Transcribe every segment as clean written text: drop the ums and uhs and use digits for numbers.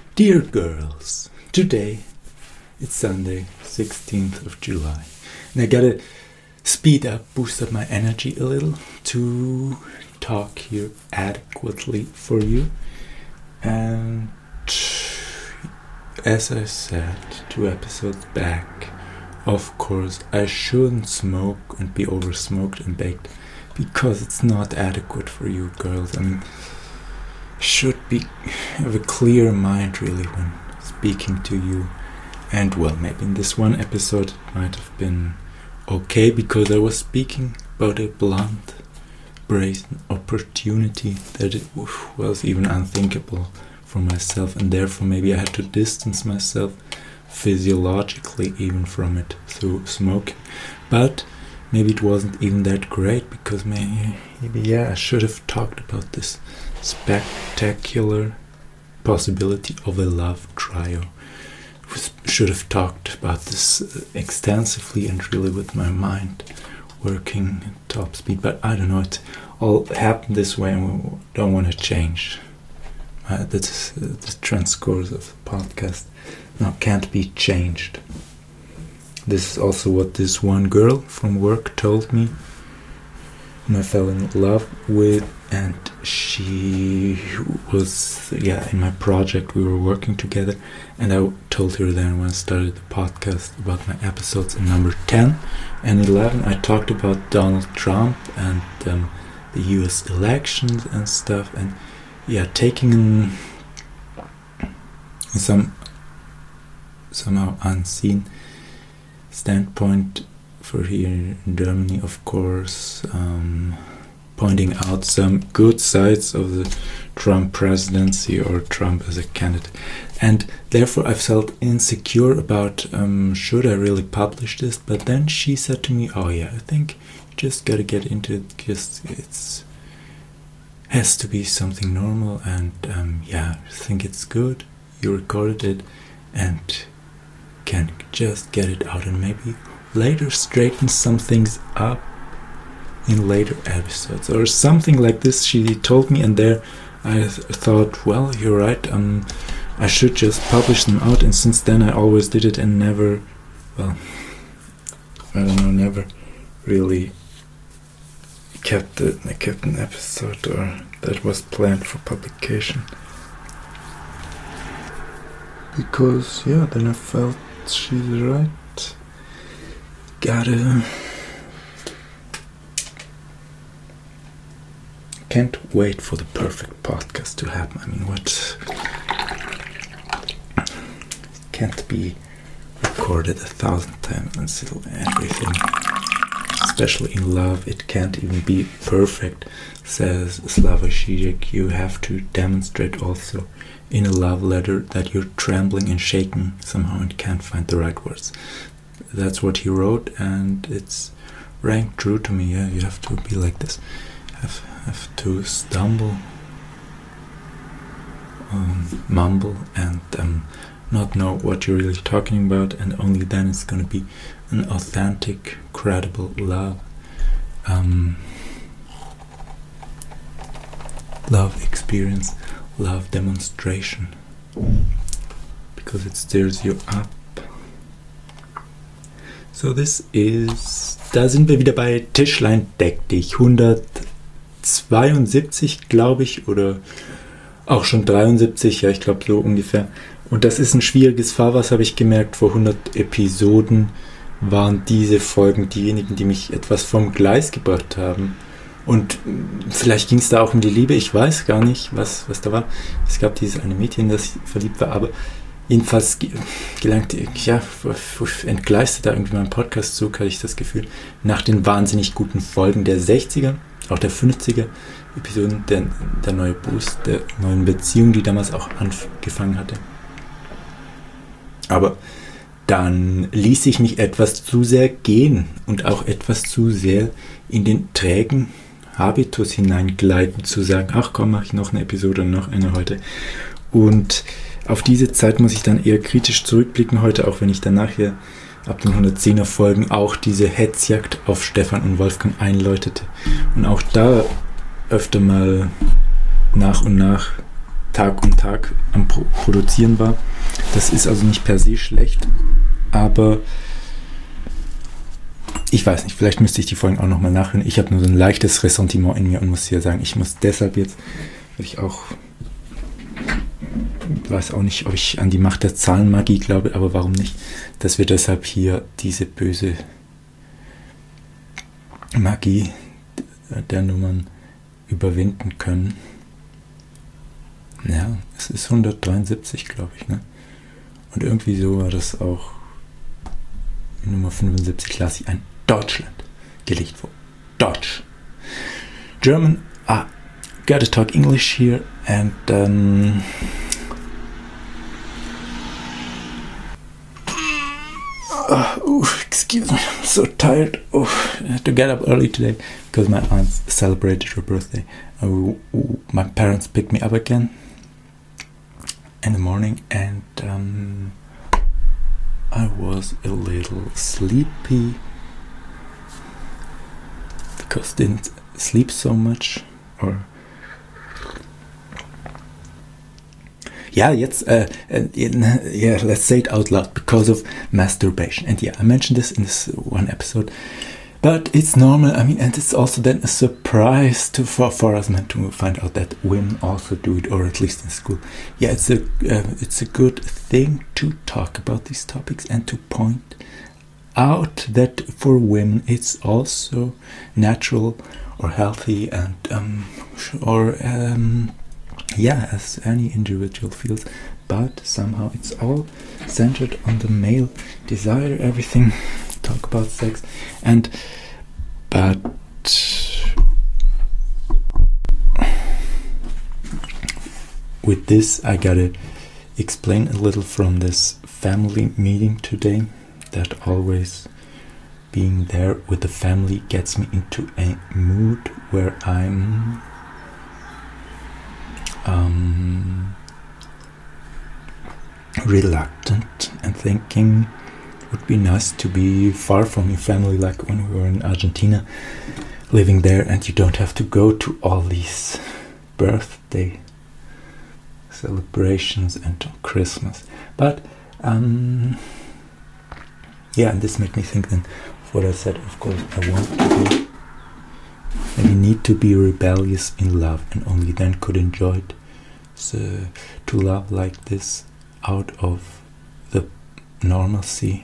Dear girls, today it's Sunday, 16th of July, and I gotta speed up, boost up my energy a little to talk here adequately for you. And as I said 2 episodes back, of course I shouldn't smoke and be over smoked and baked because it's not adequate for you girls. I mean, should have a clear mind really when speaking to you. And well, maybe in this one episode it might have been okay because I was speaking about a blunt, brazen opportunity that it was even unthinkable for myself, and therefore maybe I had to distance myself physiologically even from it through smoking. But maybe it wasn't even that great because maybe I should have talked about this spectacular possibility of a love trio. Should have talked about this extensively and really with my mind working at top speed, but I don't know, it all happened this way and we don't want to change. That's the transcourse of the podcast now can't be changed. This is also what this one girl from work told me, whom I fell in love with, and she was, in my project we were working together, and I told her then when I started the podcast about my episodes in number 10 and 11, I talked about Donald Trump and the US elections and stuff, and taking some somehow unseen standpoint for here in Germany, of course, pointing out some good sides of the Trump presidency or Trump as a candidate. And therefore I felt insecure about should I really publish this, but then she said to me, I think you just gotta get into it because it's has to be something normal, and I think it's good, you recorded it and can just get it out and maybe later straighten some things up in later episodes or something like this, she told me, and there I thought, well, you're right, I should just publish them out, and since then I always did it and never really kept an episode or that was planned for publication, because then I felt she's right, can't wait for the perfect podcast to happen. I mean, what can't be recorded 1,000 times and still everything, especially in love, it can't even be perfect, says Slavoj Žižek. You have to demonstrate also in a love letter that you're trembling and shaking somehow and can't find the right words. That's what he wrote, and it's rang true to me. You have to be like this, have to stumble, mumble, and not know what you're really talking about, and only then it's going to be an authentic, credible love. Love experience, love demonstration, because it stirs you up. So da sind wir wieder bei Tischlein deck dich, 172 glaube ich, oder auch schon 73, ich glaube so ungefähr. Und das ist ein schwieriges Fahrwasser, habe ich gemerkt. Vor 100 Episoden waren diese Folgen diejenigen, die mich etwas vom Gleis gebracht haben. Und vielleicht ging es da auch um die Liebe, ich weiß gar nicht, was da war. Es gab dieses eine Mädchen, das verliebt war, aber jedenfalls entgleiste da irgendwie mein Podcastzug, hatte ich das Gefühl, nach den wahnsinnig guten Folgen der 60er, auch der 50er Episoden, der neue Boost, der neuen Beziehung, die damals auch angefangen hatte. Aber dann ließ ich mich etwas zu sehr gehen und auch etwas zu sehr in den trägen Habitus hineingleiten, zu sagen, ach komm, mache ich noch eine Episode und noch eine heute. Und auf diese Zeit muss ich dann eher kritisch zurückblicken heute, auch wenn ich dann nachher ab den 110er Folgen auch diese Hetzjagd auf Stefan und Wolfgang einläutete und auch da öfter mal nach und nach Tag um Tag am Produzieren war. Das ist also nicht per se schlecht, aber ich weiß nicht, vielleicht müsste ich die Folgen auch nochmal nachhören. Ich habe nur so ein leichtes Ressentiment in mir und muss hier sagen, ich muss deshalb jetzt, weil ich auch weiß auch nicht, ob ich an die Macht der Zahlenmagie glaube, aber warum nicht, dass wir deshalb hier diese böse Magie der Nummern überwinden können. Ja, es ist 173, glaube ich, ne? Und irgendwie so war das auch Nummer 75 las ich ein Deutschland gelegt vor. Deutsch. German, gotta talk English here and excuse me, I'm so tired. I had to get up early today because my aunt celebrated her birthday. My parents picked me up again in the morning and I was a little sleepy because didn't sleep so much or let's say it out loud, because of masturbation. And yeah, I mentioned this in this one episode, but it's normal. I mean, and it's also then a surprise for us men to find out that women also do it, or at least in school. Yeah, it's a good thing to talk about these topics and to point out that for women it's also natural or healthy and as any individual feels, but somehow it's all centered on the male desire, everything, talk about sex, but with this I gotta explain a little from this family meeting today, that always being there with the family gets me into a mood where I'm reluctant and thinking it would be nice to be far from your family, like when we were in Argentina, living there, and you don't have to go to all these birthday celebrations and Christmas. But and this made me think then of what I said. Of course, I want to be, and you need to be rebellious in love, and only then could enjoy it. So, to love like this out of the normalcy,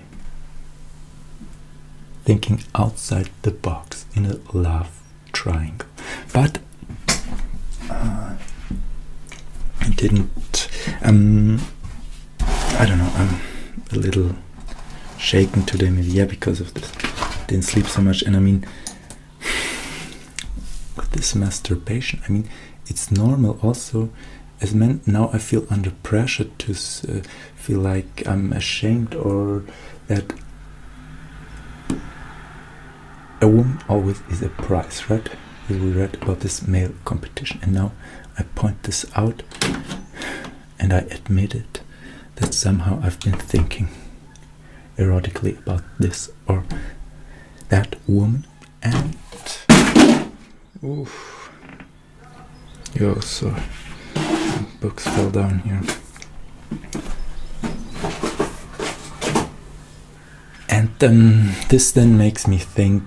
thinking outside the box in a love triangle. But I didn't. I don't know. I'm a little shaken today, maybe because of this. Didn't sleep so much, and I mean, with this masturbation, I mean, it's normal also. As men, now I feel under pressure to feel like I'm ashamed, or that a woman always is a prize, right? We read about this male competition, and now I point this out, and I admit it, that somehow I've been thinking erotically about this or that woman, and sorry. Books fell down here. And this then makes me think,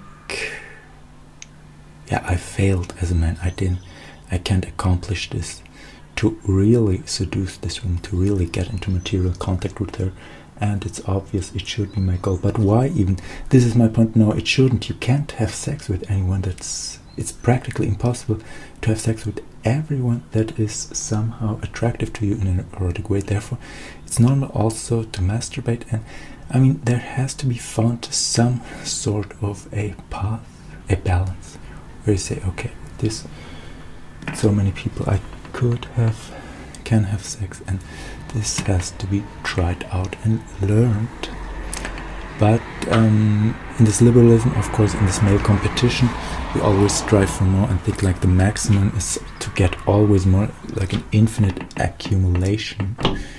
I failed as a man. I can't accomplish this, to really seduce this woman, to really get into material contact with her. And it's obvious it should be my goal. But why even? This is my point. No, it shouldn't. You can't have sex with anyone. It's practically impossible to have sex with everyone that is somehow attractive to you in an erotic way. Therefore, it's normal also to masturbate, and I mean, there has to be found some sort of a path, a balance, where you say, okay, this, so many people I can have sex, and this has to be tried out and learned. But in this liberalism, of course, in this male competition, we always strive for more and think like the maximum is to get always more, like an infinite accumulation.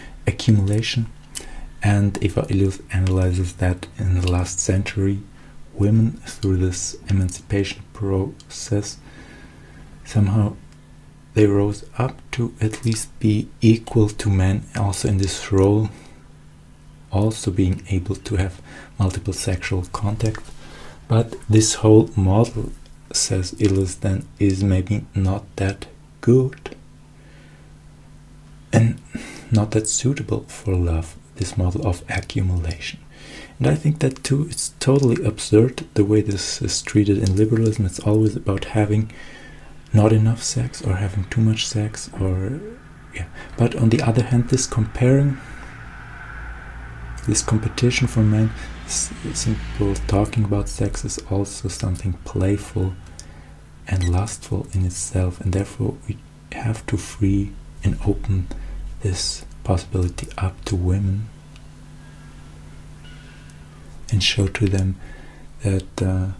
And Eva Illouz analyzes that in the last century, women, through this emancipation process, somehow they rose up to at least be equal to men also in this role, also being able to have multiple sexual contact. But this whole model, says Illes, then is maybe not that good and not that suitable for love, this model of accumulation. And I think that too, it's totally absurd the way this is treated in liberalism. It's always about having not enough sex or having too much sex, or yeah. But on the other hand, this competition for men, simple talking about sex is also something playful and lustful in itself, and therefore we have to free and open this possibility up to women and show to them that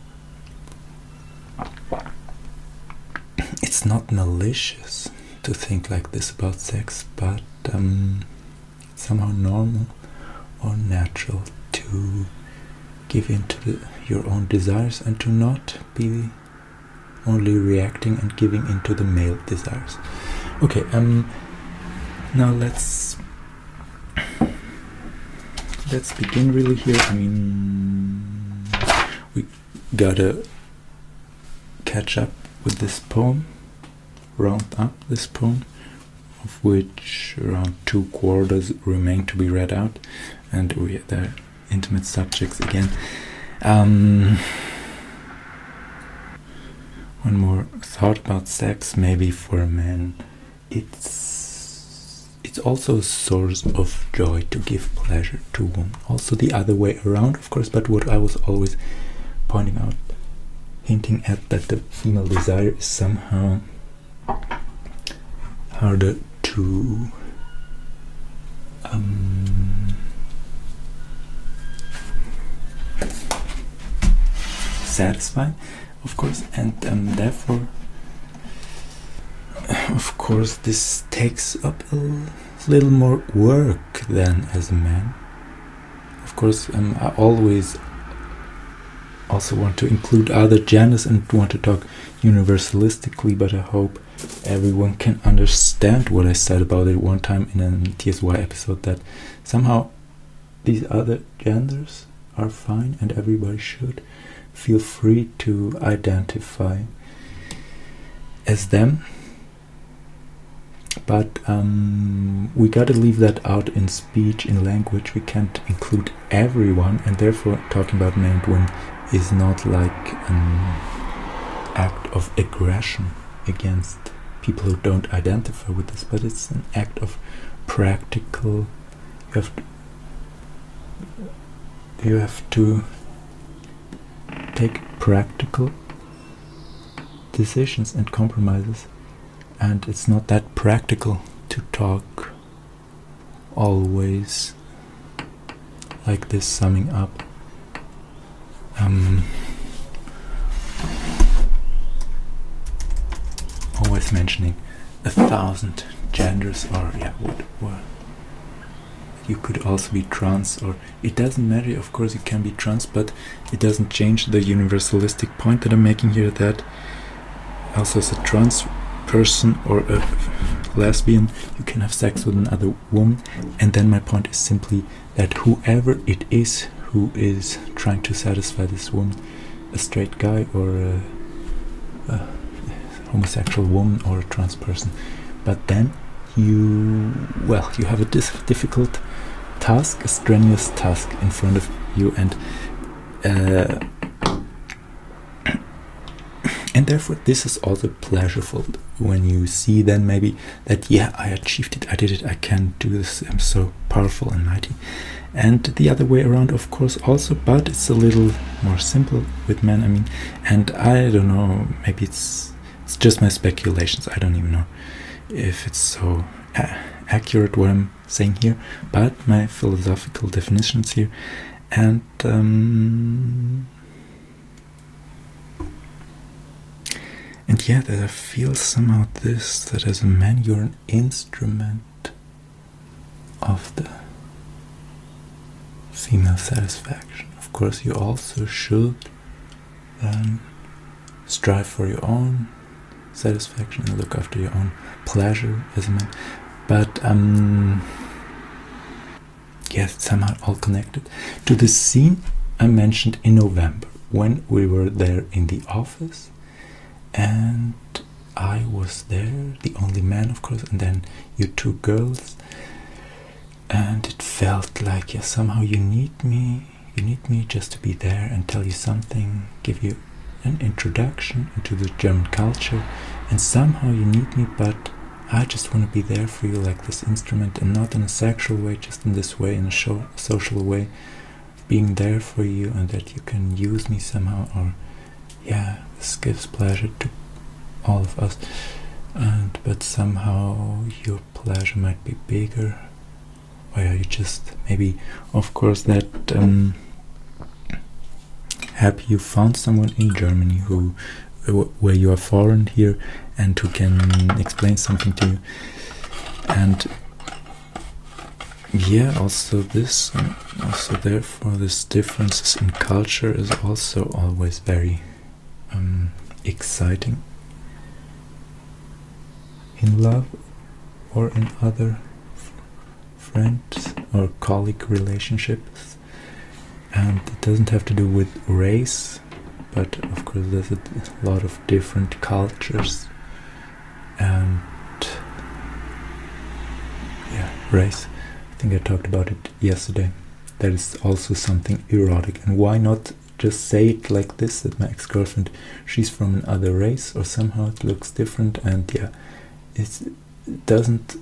it's not malicious to think like this about sex, but it's somehow normal or natural to give in to your own desires and to not be only reacting and giving into the male desires. Okay, now let's begin really here. I mean, we gotta catch up with this poem, round up this poem, of which around 2/4 remain to be read out, and they're intimate subjects again. One more thought about sex, maybe for a man, it's also a source of joy to give pleasure to women. Also the other way around, of course, but what I was always pointing out, hinting at, that the female desire is somehow harder to satisfy, of course, and therefore, of course, this takes up a little more work than as a man. Of course, I always also want to include other genders and want to talk universalistically, but I hope everyone can understand what I said about it one time in a TSY episode, that somehow these other genders are fine and everybody should feel free to identify as them. But we gotta leave that out in speech, in language. We can't include everyone, and therefore talking about men and women is not like an act of aggression against people who don't identify with this, but it's an act of practical. You have to take practical decisions and compromises, and it's not that practical to talk always like this, summing up. Always mentioning 1,000 genders, or yeah, what you could also be trans, or it doesn't matter. Of course, you can be trans, but it doesn't change the universalistic point that I'm making here, that also as a trans person or a lesbian, you can have sex with another woman. And then my point is simply that whoever it is who is trying to satisfy this woman, a straight guy or a homosexual woman or a trans person, but then you have a difficult task, a strenuous task in front of you, and therefore this is also pleasurable when you see then maybe that, yeah, I achieved it, I did it, I can do this, I'm so powerful and mighty. And the other way around, of course, also, but it's a little more simple with men. I mean, and I don't know, maybe it's just my speculations, I don't even know if it's so accurate what I'm saying here, but my philosophical definitions here. And yeah, that I feel somehow this, that as a man you're an instrument of the female satisfaction. Of course, you also should strive for your own satisfaction and look after your own pleasure as a man. But yes, it's somehow all connected to the scene I mentioned in November when we were there in the office, and I was there, the only man, of course, and then you two girls, and it felt like, yeah, somehow you need me just to be there and tell you something, give you an introduction into the German culture, and somehow you need me, but I just want to be there for you like this instrument, and not in a sexual way, just in this way, in a social way, being there for you, and that you can use me somehow, or yeah, this gives pleasure to all of us, but somehow your pleasure might be bigger, or you just maybe, of course, that happy you found someone in Germany where you are foreign here and who can explain something to you, and yeah, also this, also therefore this differences in culture is also always very exciting in love or in other friends or colleague relationships, and it doesn't have to do with race, but of course there's a lot of different cultures, and yeah, race, I think I talked about it yesterday, that is also something erotic, and why not just say it like this, that my ex-girlfriend, she's from another race, or somehow it looks different, and yeah, it doesn't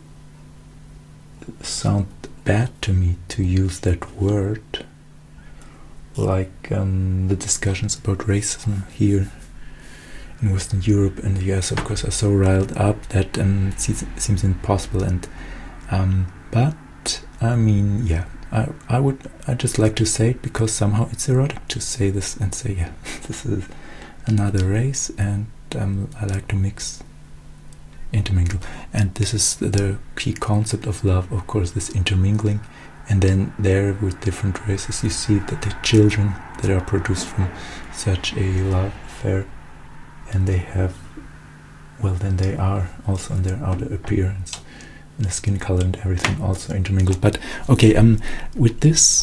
sound bad to me to use that word, like the discussions about racism here in Western Europe and the US, of course, are so riled up that it seems impossible, and but I mean, yeah, I just like to say it because somehow it's erotic to say this and say, yeah, this is another race, and I like to intermingle, and this is the key concept of love, of course, this intermingling, and then there with different races you see that the children that are produced from such a love affair, and they have, well, then they are also in their outer appearance, and the skin color and everything also intermingled. But okay, with this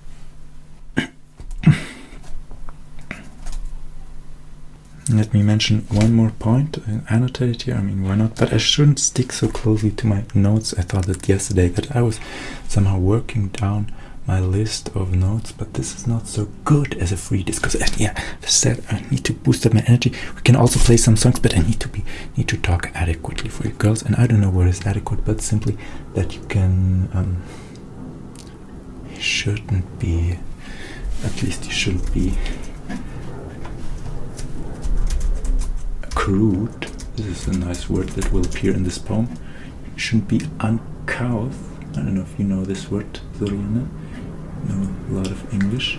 let me mention one more point. I annotated here, I mean, why not? But I shouldn't stick so closely to my notes. I thought that yesterday that I was somehow working down my list of notes, but this is not so good as a free discourse. Yeah, I said I need to boost up my energy. We can also play some songs, but I need to talk adequately for you girls, and I don't know what is adequate, but simply that you can shouldn't be, at least you shouldn't be crude. This is a nice word that will appear in this poem. You shouldn't be uncouth. I don't know if you know this word, Zoriana. Know a lot of English.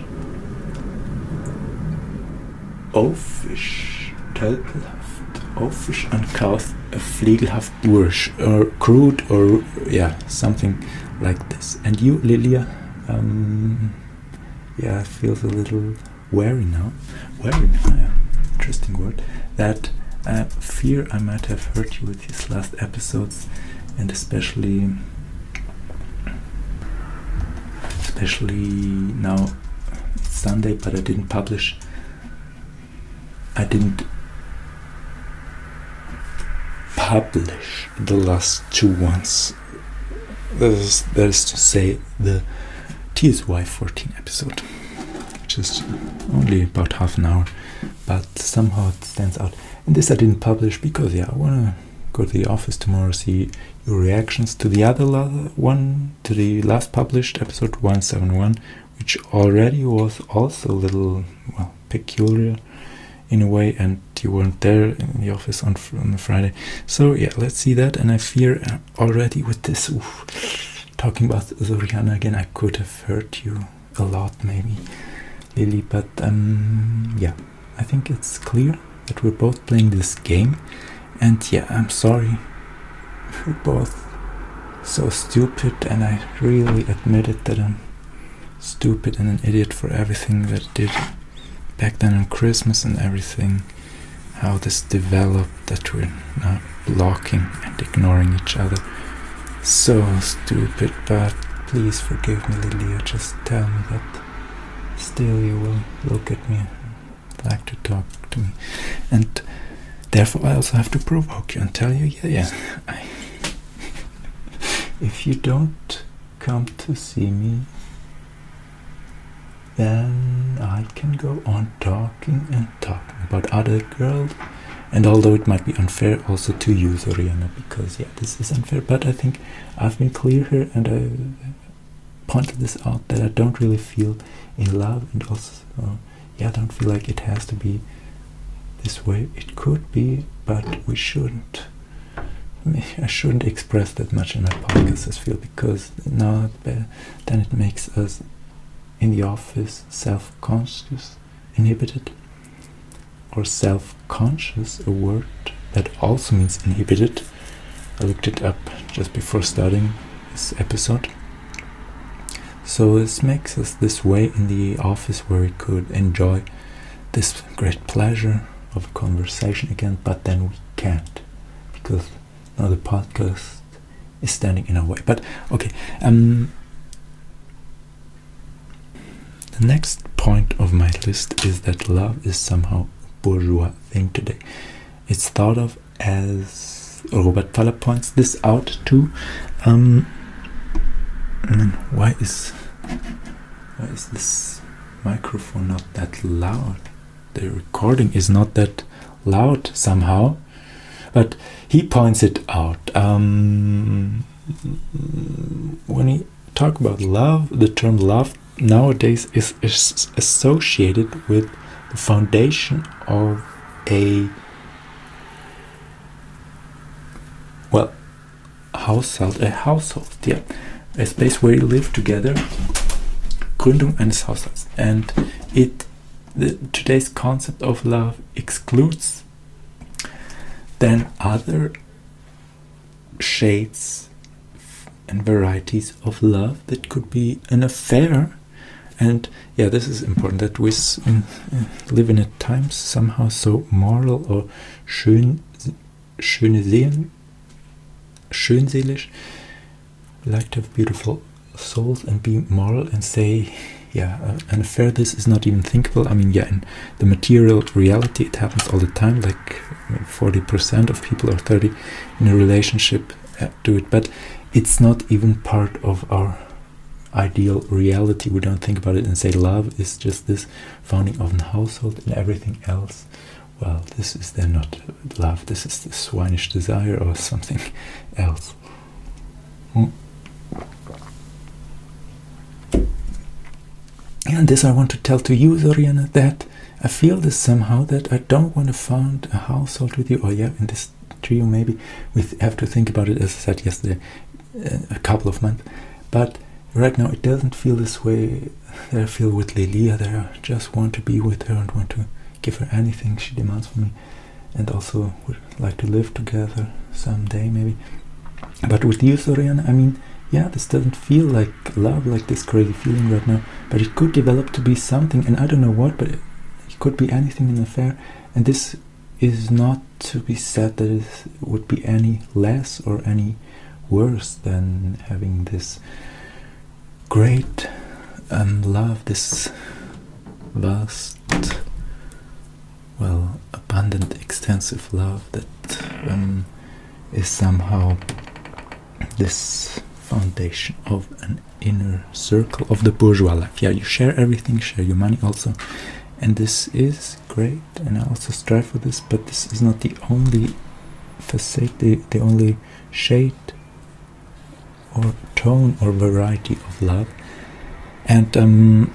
Oafisch, tölpelhaft, oafisch, uncouth, flegelhaft, boorish, or crude, or yeah, something like this. And you, Lilia, yeah, feels a little wary now. Wary, yeah, interesting word. That fear I might have hurt you with these last episodes, and especially now it's Sunday, but I didn't publish. I didn't publish the last two ones. That is to say, the TSY 14 episode, which is only about half an hour, but somehow it stands out. And this I didn't publish because, yeah, I want to go to the office tomorrow, see your reactions to the other one, to the last published episode 171, which already was also a little, well, peculiar in a way, and you weren't there in the office on Friday. So yeah, let's see that. And I fear already with this, talking about Zoriana again, I could have hurt you a lot, maybe, Lily, but yeah, I think it's clear that we're both playing this game, and yeah, I'm sorry, we're both so stupid, and I really admitted that I'm stupid and an idiot for everything that I did back then on Christmas and everything. how this developed, that we're not blocking and ignoring each other. So stupid, but please forgive me, Lilia. Just tell me that still you will look at me and like to talk to me. And therefore I also have to provoke you and tell you, if you don't come to see me, then I can go on talking and talking about other girls. And although it might be unfair also to you, Zoriana, because this is unfair, but I think I've been clear here and I pointed this out, that I don't really feel in love, and also I don't feel like it has to be this way. It could be, but we shouldn't. I shouldn't express that much in my podcast, I feel, because now then it makes us in the office self-conscious, inhibited, or self-conscious, a word that also means inhibited. I looked it up just before starting this episode. So this makes us this way in the office, where we could enjoy this great pleasure of a conversation again, but then we can't, because now the podcast is standing in our way. But okay, the next point of my list is that love is somehow a bourgeois thing today. It's thought of as, Robert Thaler points this out too. Why is this microphone not that loud? The recording is not that loud somehow, but he points it out. When he talk about love, the term love nowadays is associated with the foundation of a household, a space where you live together, Gründung eines Haushalts. And today's concept of love excludes then other shades and varieties of love that could be an affair. And this is important, that we live in a time somehow so moral or schönselig. We like to have beautiful souls and be moral and say, an affair, this is not even thinkable. I mean, in the material reality it happens all the time, like 40% of people or 30 in a relationship do it, but it's not even part of our ideal reality. We don't think about it and say love is just this founding of a household, and everything else, this is then not love, this is the swinish desire or something else. And this I want to tell to you, Zoriana, that I feel this somehow, that I don't want to found a household with you, or in this trio maybe, we have to think about it, as I said yesterday, a couple of months, but right now it doesn't feel this way that I feel with Lilia, that I just want to be with her and want to give her anything she demands from me, and also would like to live together someday maybe. But with you, Zoriana, I mean, this doesn't feel like love, like this crazy feeling right now, but it could develop to be something, and I don't know what, but it could be anything in an affair, and this is not to be said that it would be any less or any worse than having this great love, this vast, abundant, extensive love that is somehow this foundation of an inner circle of the bourgeois life. You share everything, share your money also, and this is great, and I also strive for this, but this is not the only facade, the only shade or tone or variety of love. And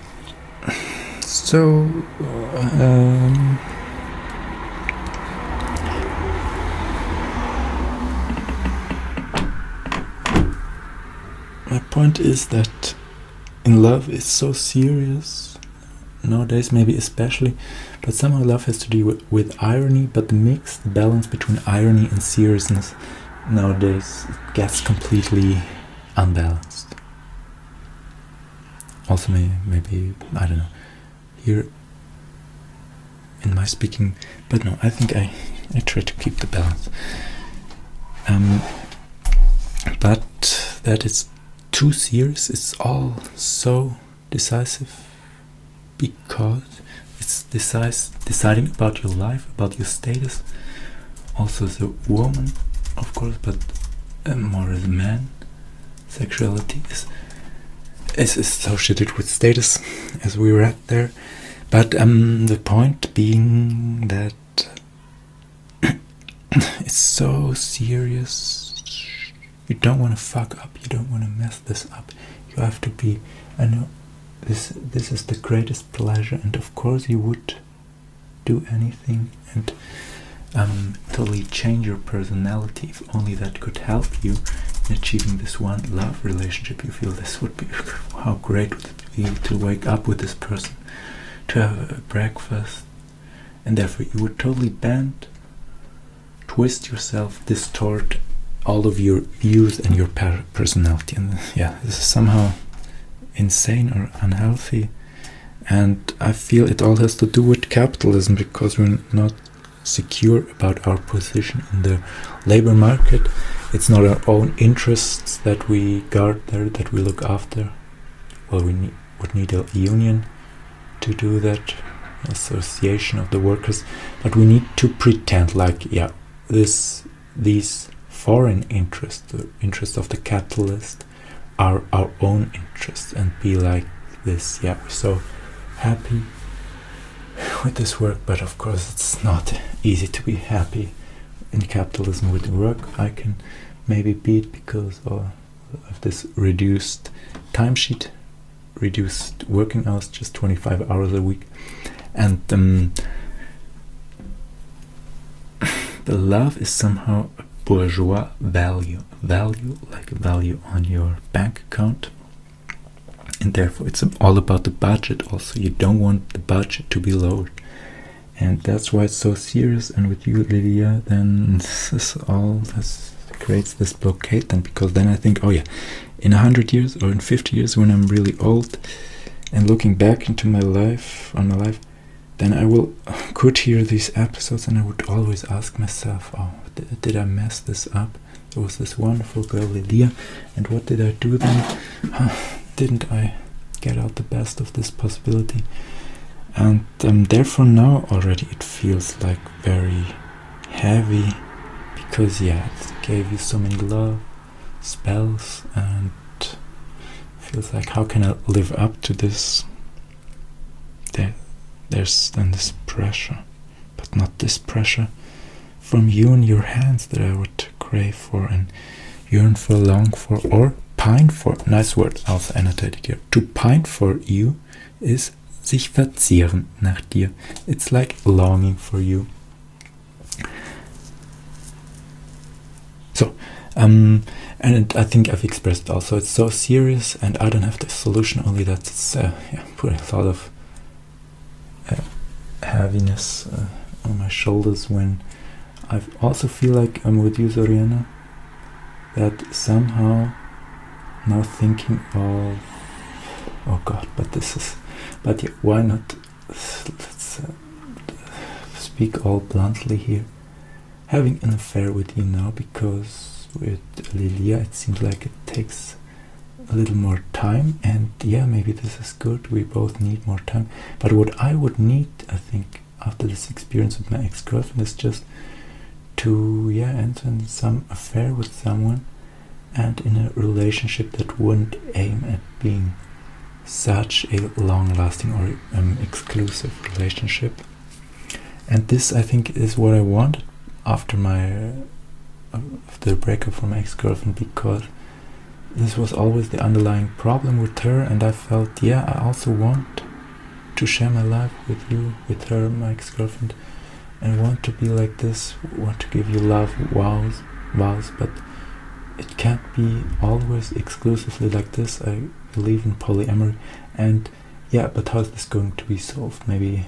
my point is that in love it's so serious nowadays, maybe especially, but somehow love has to do with irony, but the balance between irony and seriousness nowadays gets completely unbalanced. Also maybe I don't know, here in my speaking, but no, I think I try to keep the balance. But that is too serious. It's all so decisive because it's deciding about your life, about your status. Also as a woman, of course, but more as a man. Sexuality is associated with status, as we read there. But the point being that it's so serious. You don't want to fuck up. You don't want to mess this up. You have to be. I know this is the greatest pleasure, and of course you would do anything and totally change your personality if only that could help you in achieving this one love relationship. You feel this would be how great would it be to wake up with this person, to have a breakfast, and therefore you would totally bend, twist yourself, distort all of your views and your personality. And yeah, this is somehow insane or unhealthy, and I feel it all has to do with capitalism, because we're not secure about our position in the labor market. It's not our own interests that we guard there, that we look after. Well, we would need a union to do that, association of the workers, but we need to pretend like, yeah, these foreign interests, the interests of the capitalist, are our own interests, and be like this. Yeah, we're so happy with this work, but of course it's not easy to be happy in capitalism with work. I can maybe be it because of this reduced timesheet, reduced working hours, just 25 hours a week, and the love is somehow a bourgeois value like a value on your bank account, and therefore it's all about the budget. Also, you don't want the budget to be lowered, and that's why it's so serious. And with you, Lilia, then this is all this creates this blockade. Then, because then I think, oh yeah, in 100 years or in 50 years, when I'm really old and looking back into my life, then I could hear these episodes, and I would always ask myself, oh, did I mess this up? There was this wonderful girl, Lilia, and what did I do then? Didn't I get out the best of this possibility? And therefore now already it feels like very heavy, because yeah, it gave you so many love spells, and feels like, how can I live up to this? There's then this pressure, but not this pressure from you in your hands that I would crave for and yearn for, long for, or pine for. Nice word, also annotated here. To pine for you is sich verzehren nach dir. It's like longing for you. So, and I think I've expressed also, it's so serious, and I don't have the solution, only that it's put a lot of heaviness on my shoulders when I also feel like I'm with you, Zoriana, that somehow now thinking of, oh God, but yeah, why not, let's speak all bluntly here, having an affair with you now, because with Lilia it seems like it takes a little more time, and yeah, maybe this is good, we both need more time, but what I would need, I think, after this experience with my ex-girlfriend is just to enter in some affair with someone, and in a relationship that wouldn't aim at being such a long-lasting or exclusive relationship. And this, I think, is what I wanted after the breakup from my ex-girlfriend, because this was always the underlying problem with her, and I felt, I also want to share my life with you, with her, my ex-girlfriend, and want to be like this, want to give you love, vows, but it can't be always exclusively like this. I believe in polyamory, and but how is this going to be solved? Maybe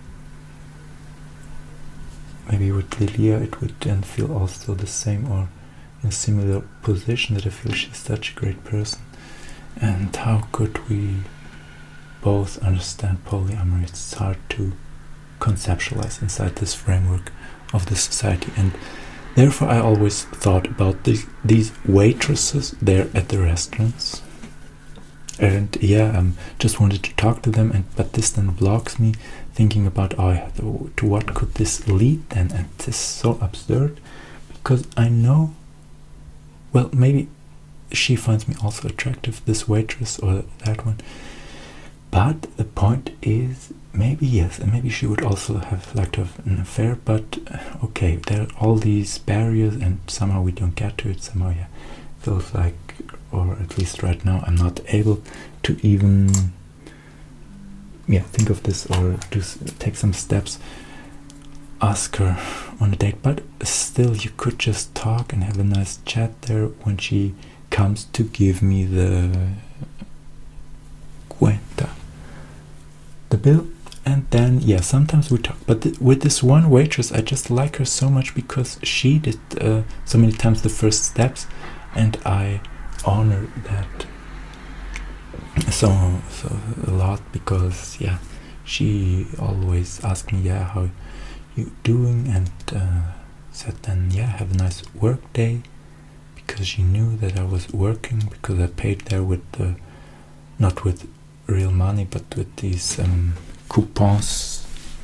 with Lilia it would then feel also the same, or in a similar position, that I feel she's such a great person. And how could we both understand polyamory? It's hard to conceptualize inside this framework of the society. And therefore I always thought about these waitresses there at the restaurants. And just wanted to talk to them, but this then blocks me thinking about to what could this lead then, and this is so absurd, because I know, well, maybe she finds me also attractive, this waitress or that one, but the point is, maybe yes, and maybe she would also have liked to have an affair, but okay, there are all these barriers and somehow we don't get to it. Somehow feels like, or at least right now, I'm not able to even think of this or take some steps, ask her on a date. But still, you could just talk and have a nice chat there when she comes to give me the cuenta, the bill. And then sometimes we talk, but with this one waitress I just like her so much because she did so many times the first steps, and I honor that so a lot, because she always asked me how you doing, and said then have a nice work day, because she knew that I was working, because I paid there with not with real money but with these coupons.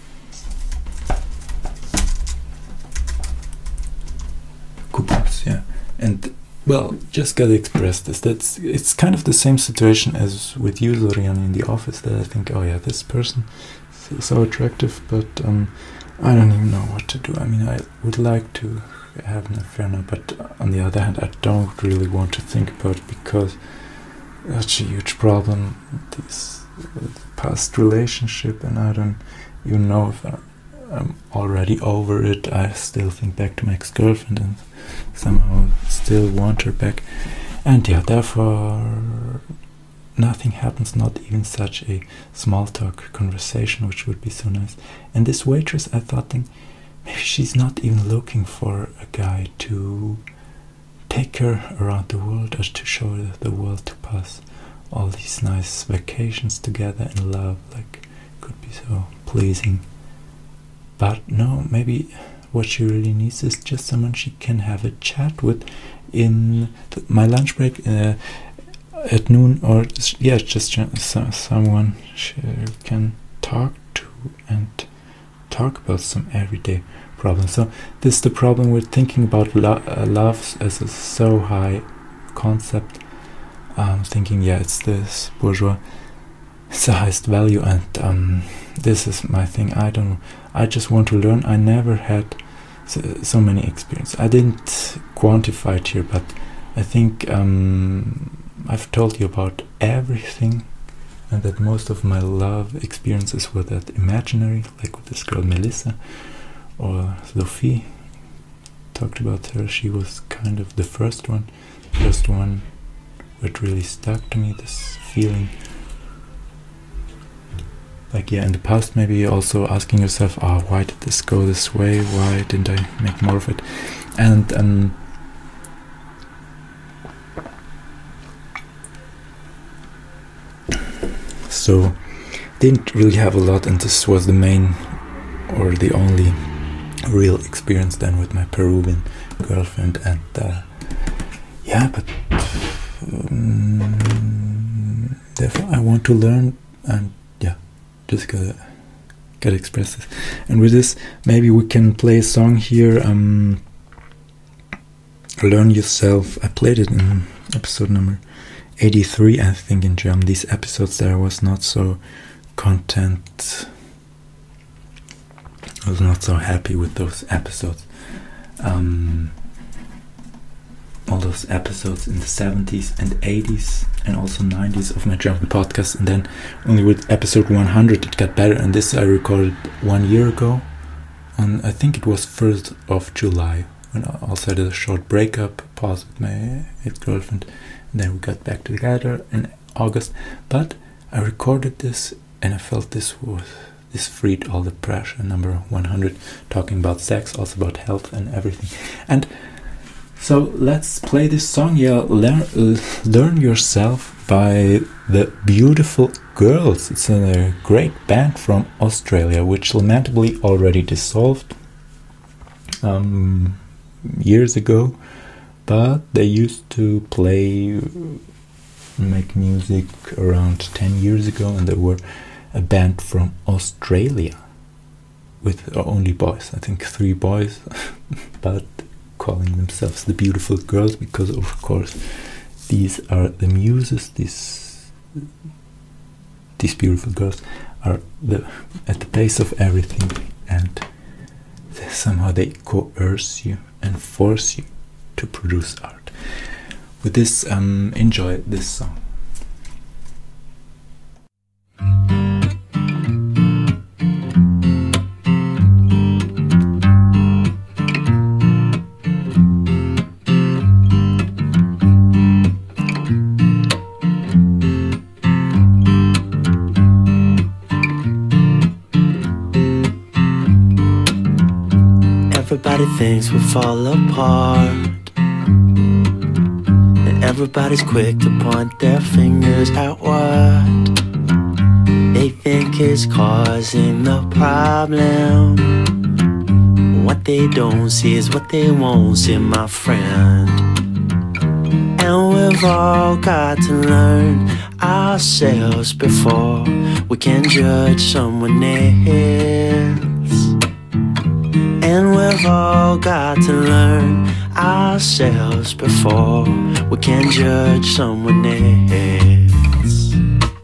And well, just gotta express this. It's kind of the same situation as with you, Zorian, in the office, that I think, this person is so attractive, but I don't even know what to do. I mean, I would like to have an affair now, but on the other hand, I don't really want to think about it, because that's a huge problem, this past relationship, and I don't even know if I'm already over it. I still think back to my ex-girlfriend and somehow still want her back, and therefore nothing happens, not even such a small talk conversation, which would be so nice. And this waitress, I thought, maybe she's not even looking for a guy to take her around the world, or to show her the world, to pass all these nice vacations together in love, like, could be so pleasing. But no, maybe what she really needs is just someone she can have a chat with in my lunch break at noon, or just someone she can talk to and talk about some everyday problems. So this is the problem with thinking about love as a so high concept. Thinking it's this bourgeois, it's the highest value, and this is my thing. I don't know, I just want to learn. I never had so many experiences. I didn't quantify it here, but I think I've told you about everything, and that most of my love experiences were that imaginary, like with this girl Melissa, or Sophie. Talked about her. She was kind of the first one it really stuck to me, this feeling. Like in the past, maybe also asking yourself, why did this go this way? Why didn't I make more of it? And so didn't really have a lot, and this was the main or the only real experience then with my Peruvian girlfriend. And but therefore I want to learn, and just gotta express this. And with this, maybe we can play a song here, Learn Yourself. I played it in episode number 83, I think, in German. These episodes there, I was not so content, I was not so happy with those episodes. All those episodes in the 70s and 80s and also 90s of my German podcast, and then only with episode 100 it got better. And this I recorded 1 year ago, and I think it was 1st of July, when I also had a short breakup, pause with my ex-girlfriend, and then we got back together in August. But I recorded this, and I felt this freed all the pressure. Number 100, talking about sex, also about health and everything. And so let's play this song, Learn Yourself by the beautiful Girls. It's a great band from Australia, which lamentably already dissolved years ago, but they used to make music around 10 years ago, and they were a band from Australia with only boys, I think 3 boys, but calling themselves the Beautiful Girls, because of course these are the muses. These beautiful girls are at the base of everything, and somehow they coerce you and force you to produce art. With this, enjoy this song. Everybody thinks we'll fall apart, and everybody's quick to point their fingers at what they think is causing the problem. What they don't see is what they won't see, my friend. And we've all got to learn ourselves before we can judge someone else. And we've all got to learn ourselves before we can judge someone else.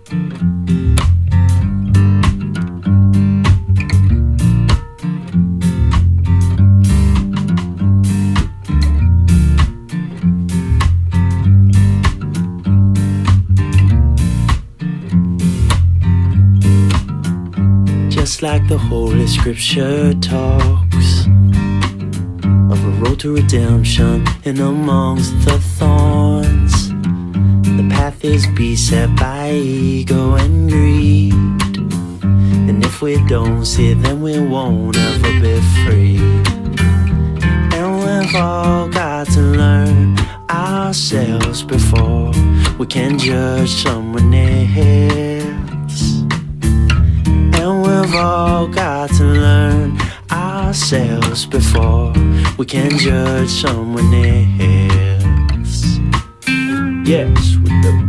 Just like the Holy Scripture talks of a road to redemption in amongst the thorns, the path is beset by ego and greed, and if we don't see it, then we won't ever be free. And we've all got to learn ourselves before we can judge someone else. And we've all got to learn ourselves before we can judge someone else. Yes, we do.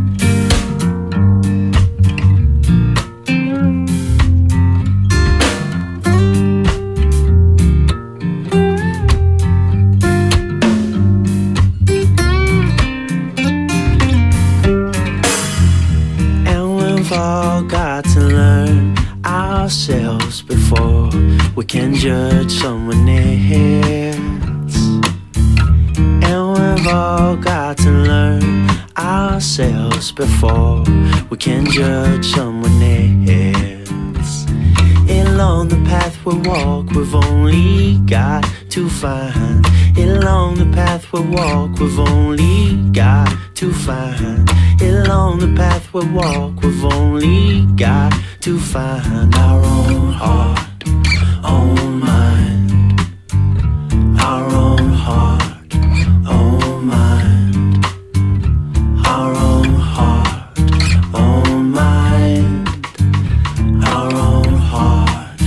And we've all got to learn ourselves before we can judge someone else. And we've all got to learn ourselves before we can judge someone else. Along the path we walk, we've only got to find. Along the path we walk, we've only got to find. Along the path we walk, we've only got to find our own heart, own mind, our own heart, own mind, our own heart, own mind, our own heart,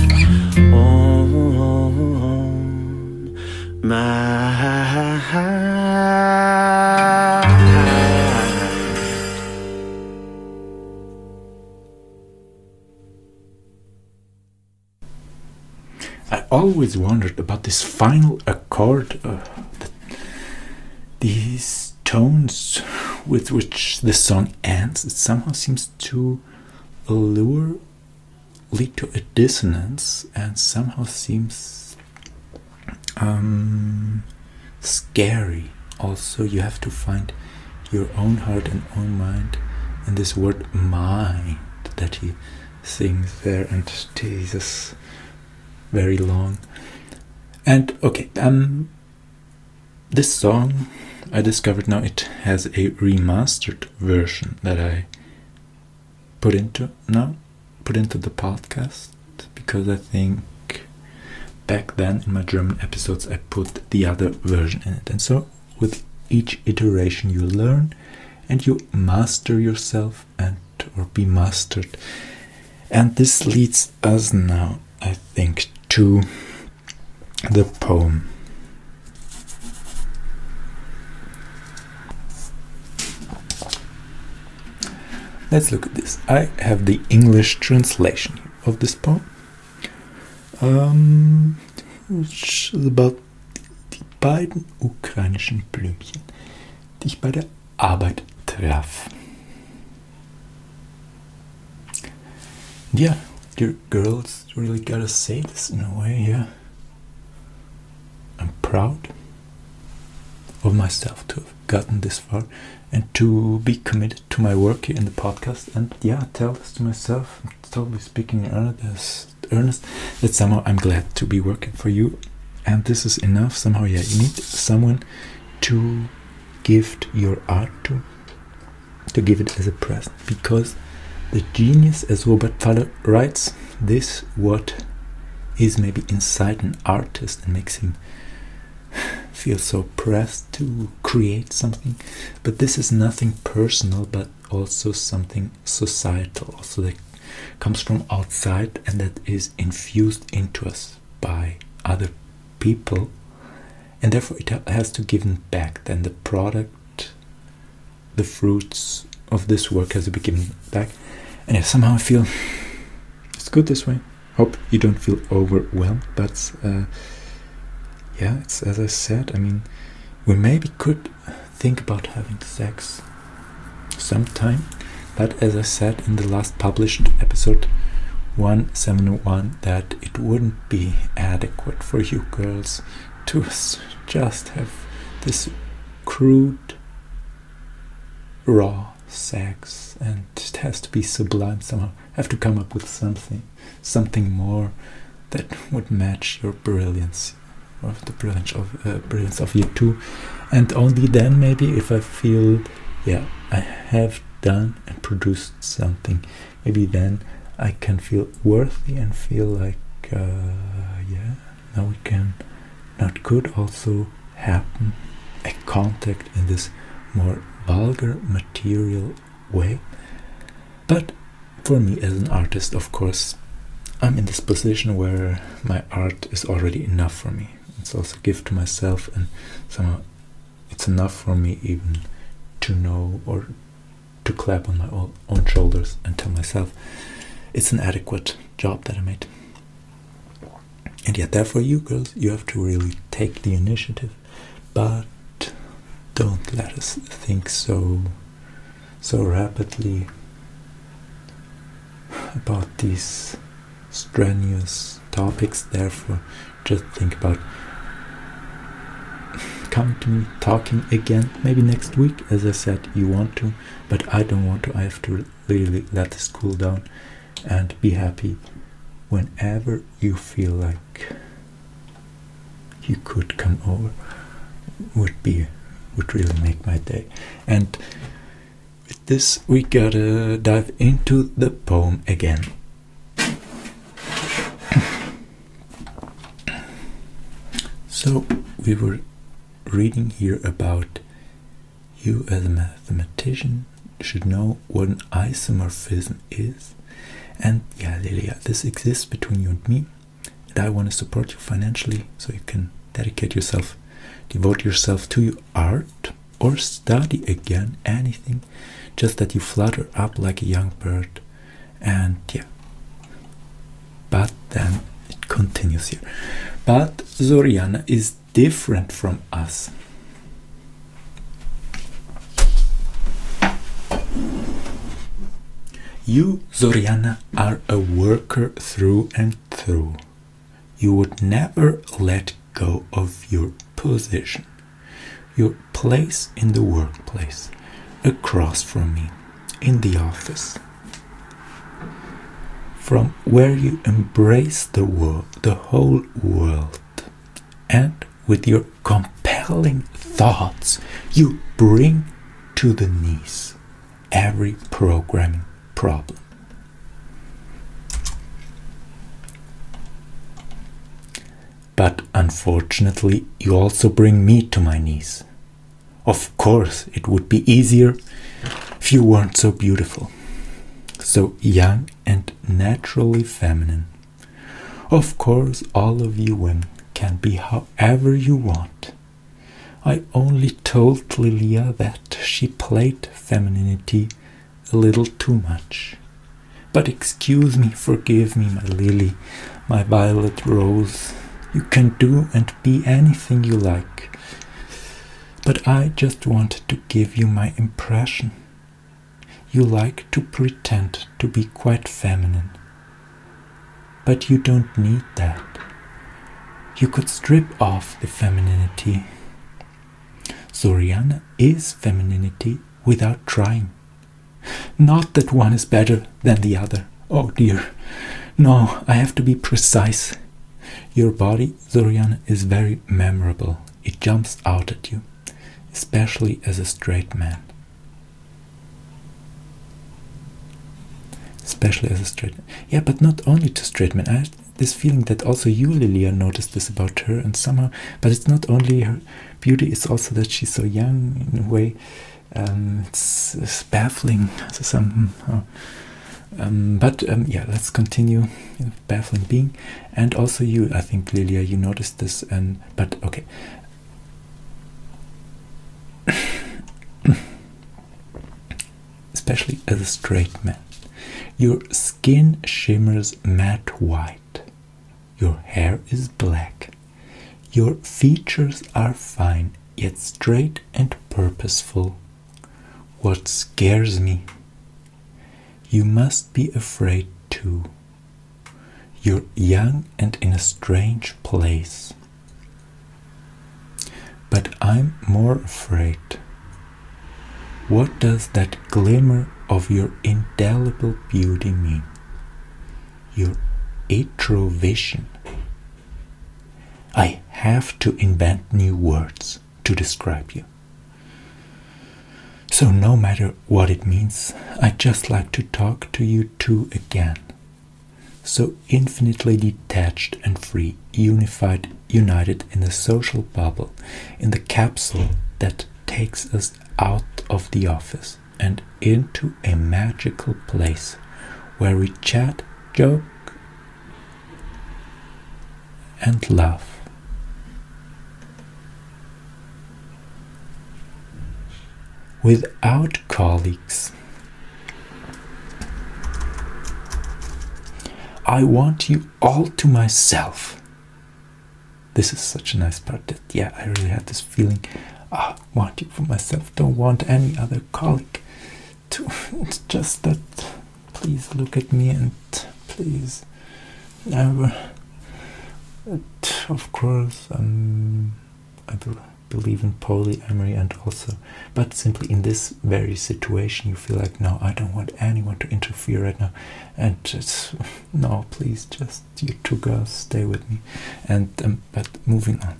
own mind. I always wondered about this final accord, these tones with which the song ends. It somehow seems to lead to a dissonance, and somehow seems scary. Also, you have to find your own heart and own mind, and this word mind that he sings there, and Jesus, very long. And okay, this song I discovered now, it has a remastered version that I put into the podcast, because I think back then in my German episodes I put the other version in it. And so with each iteration you learn and you master yourself, and or be mastered. And this leads us now, I think, to the poem. Let's look at this. I have the English translation of this poem, which is about die beiden ukrainischen Blümchen, die ich bei der Arbeit traf. Yeah, dear girls, really gotta say this in a way, yeah. I'm proud of myself to have gotten this far and to be committed to my work here in the podcast, and yeah, tell this to myself, totally speaking in earnest, that somehow I'm glad to be working for you, and this is enough. Somehow, yeah, you need someone to gift your art to give it as a present, because the genius, as Robert Faller writes, this what is maybe inside an artist and makes him feel so pressed to create something, but this is nothing personal, but also something societal, also that comes from outside and that is infused into us by other people, and therefore it has to give back. Then the product, the fruits of this work has to be given back, and yeah, somehow I feel it's good this way. Hope you don't feel overwhelmed, but yeah, it's as I said, I mean, we maybe could think about having sex sometime, but as I said in the last published episode 171, that it wouldn't be adequate for you girls to just have this crude, raw sex, and it has to be sublime somehow. I have to come up with something more that would match your brilliance, of the brilliance of you too, and only then maybe if I feel, yeah, I have done and produced something, maybe then I can feel worthy and feel like yeah, now we can, not could also happen a contact in this more vulgar material way. But for me as an artist, of course, I'm in this position where my art is already enough for me. It's also a gift to myself, and somehow it's enough for me even to know or to clap on my own shoulders and tell myself it's an adequate job that I made. And yet, therefore, you girls, you have to really take the initiative, but don't let us think so rapidly about these strenuous topics. Therefore, just think about coming to me, talking again, maybe next week, as I said, you want to, but I don't want to. I have to really let this cool down and be happy whenever you feel like you could come over. Would really make my day. And with this, we gotta dive into the poem again. So we were reading here about you as a mathematician should know what an isomorphism is, and yeah, Lilia, this exists between you and me, and I want to support you financially so you can devote yourself to your art or study again, anything, just that you flutter up like a young bird. And yeah, but then it continues here. But Zoriana is different from us. You, Zoriana, are a worker through and through. You would never let go of your position, your place in the workplace, across from me, in the office, from where you embrace the world, the whole world, and with your compelling thoughts, you bring to the knees every programming problem. But unfortunately, you also bring me to my knees. Of course, it would be easier if you weren't so beautiful. so young and naturally feminine. Of course, all of you women can be however you want. I only told Lilia that she played femininity a little too much. But excuse me, forgive me, my lily, my violet rose. You can do and be anything you like. But I just wanted to give you my impression. You like to pretend to be quite feminine. But you don't need that. You could strip off the femininity. Zoriana is femininity without trying. Not that one is better than the other. Oh dear. No, I have to be precise. Your body, Zoriana, is very memorable. It jumps out at you, especially as a straight man. Especially as a straight man. Yeah, but not only to straight men. I have this feeling that also you, Lilia, noticed this about her, and somehow, but it's not only her beauty, it's also that she's so young in a way. It's baffling. Yeah, let's continue. Baffling being, and also you. I think, Lilia, you noticed this, but okay. Especially as a straight man, your skin shimmers matte white. Your hair is black. Your features are fine, yet straight and purposeful. What scares me? You must be afraid too. You're young and in a strange place. But I'm more afraid. What does that glimmer of your indelible beauty mean? Your atrovision. I have to invent new words to describe you. So no matter what it means, I'd just like to talk to you two again. So infinitely detached and free, united in the social bubble, in the capsule that takes us out of the office and into a magical place where we chat, joke, and laugh. Without colleagues. I want you all to myself. This is such a nice part that, yeah, I really had this feeling. I want you for myself. Don't want any other colleague to. It's just that, please look at me and please never. Of course, I believe in polyamory and also, but simply in this very situation you feel like, no, I don't want anyone to interfere right now, and just, no, please, just you two girls stay with me. And but moving on.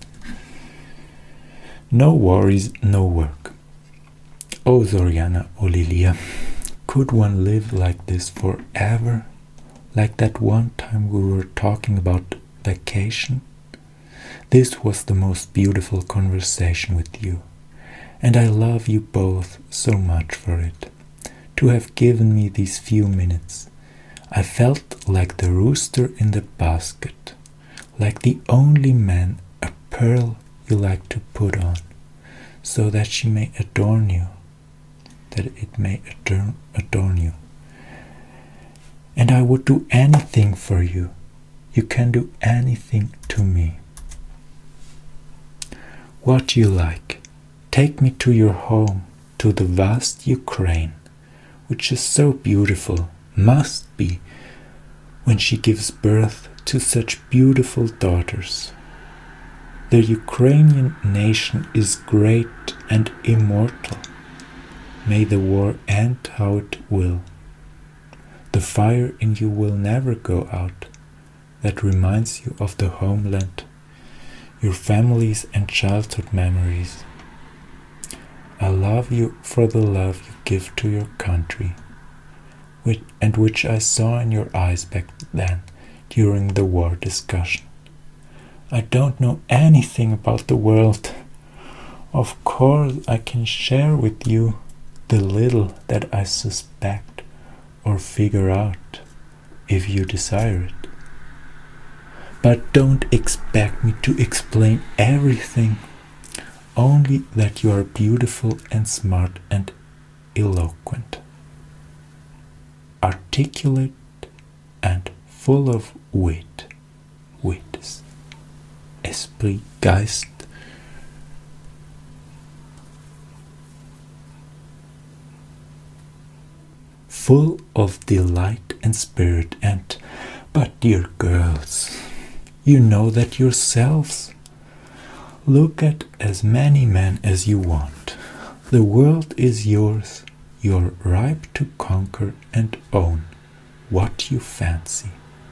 No worries, no work. Oh Zoriana, oh Lilia, could one live like this forever? Like that one time we were talking about vacation? This was the most beautiful conversation with you, and I love you both so much for it. To have given me these few minutes, I felt like the rooster in the basket, like the only man a pearl you like to put on, so that she may adorn you, that it may adorn you. And I would do anything for you. You can do anything to me. What you like. Take me to your home, to the vast Ukraine, which is so beautiful, must be, when she gives birth to such beautiful daughters. The Ukrainian nation is great and immortal. May the war end how it will. The fire in you will never go out, that reminds you of the homeland, your families and childhood memories. I love you for the love you give to your country, which I saw in your eyes back then during the war discussion. I don't know anything about the world. Of course I can share with you the little that I suspect or figure out if you desire it. But don't expect me to explain everything, only that you are beautiful and smart and eloquent, articulate and full of wit, esprit, Geist, full of delight and spirit. And but dear girls, you know that yourselves. Look at as many men as you want. The world is yours. You're ripe to conquer and own what you fancy.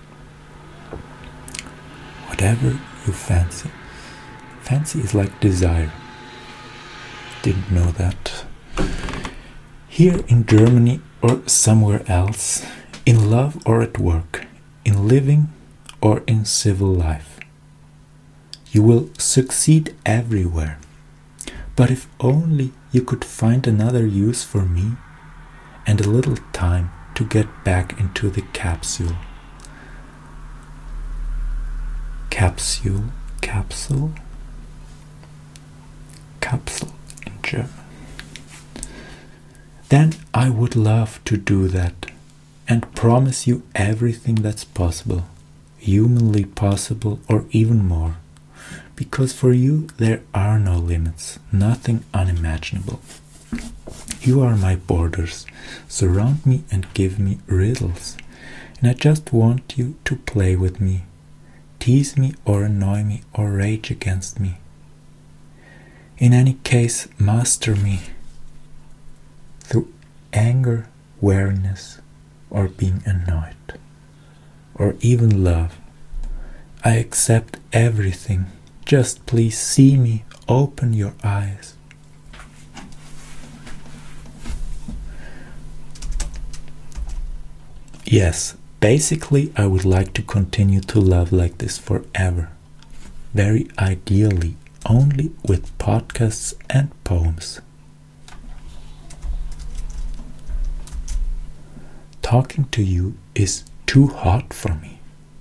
Whatever you fancy. Fancy is like desire. Didn't know that. Here in Germany or somewhere else, in love or at work, in living or in civil life, you will succeed everywhere. But if only you could find another use for me and a little time to get back into the capsule. Capsule in German. Then I would love to do that and promise you everything that's possible, humanly possible or even more. Because for you there are no limits, nothing unimaginable. You are my borders, surround me and give me riddles, and I just want you to play with me, tease me or annoy me or rage against me. In any case, master me through anger, weariness, or being annoyed, or even love. I accept everything. Just please see me, open your eyes. Yes, basically I would like to continue to love like this forever. Very ideally, only with podcasts and poems. Talking to you is too hot for me.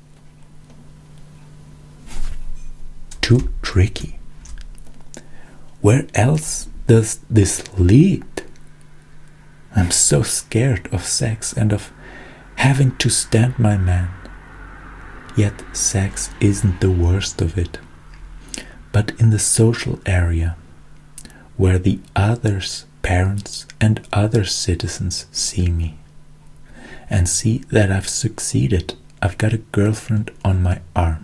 Too tricky. Where else does this lead? I'm so scared of sex and of having to stand my man. Yet sex isn't the worst of it. But in the social area, where the others, parents and other citizens see me, and see that I've succeeded, I've got a girlfriend on my arm.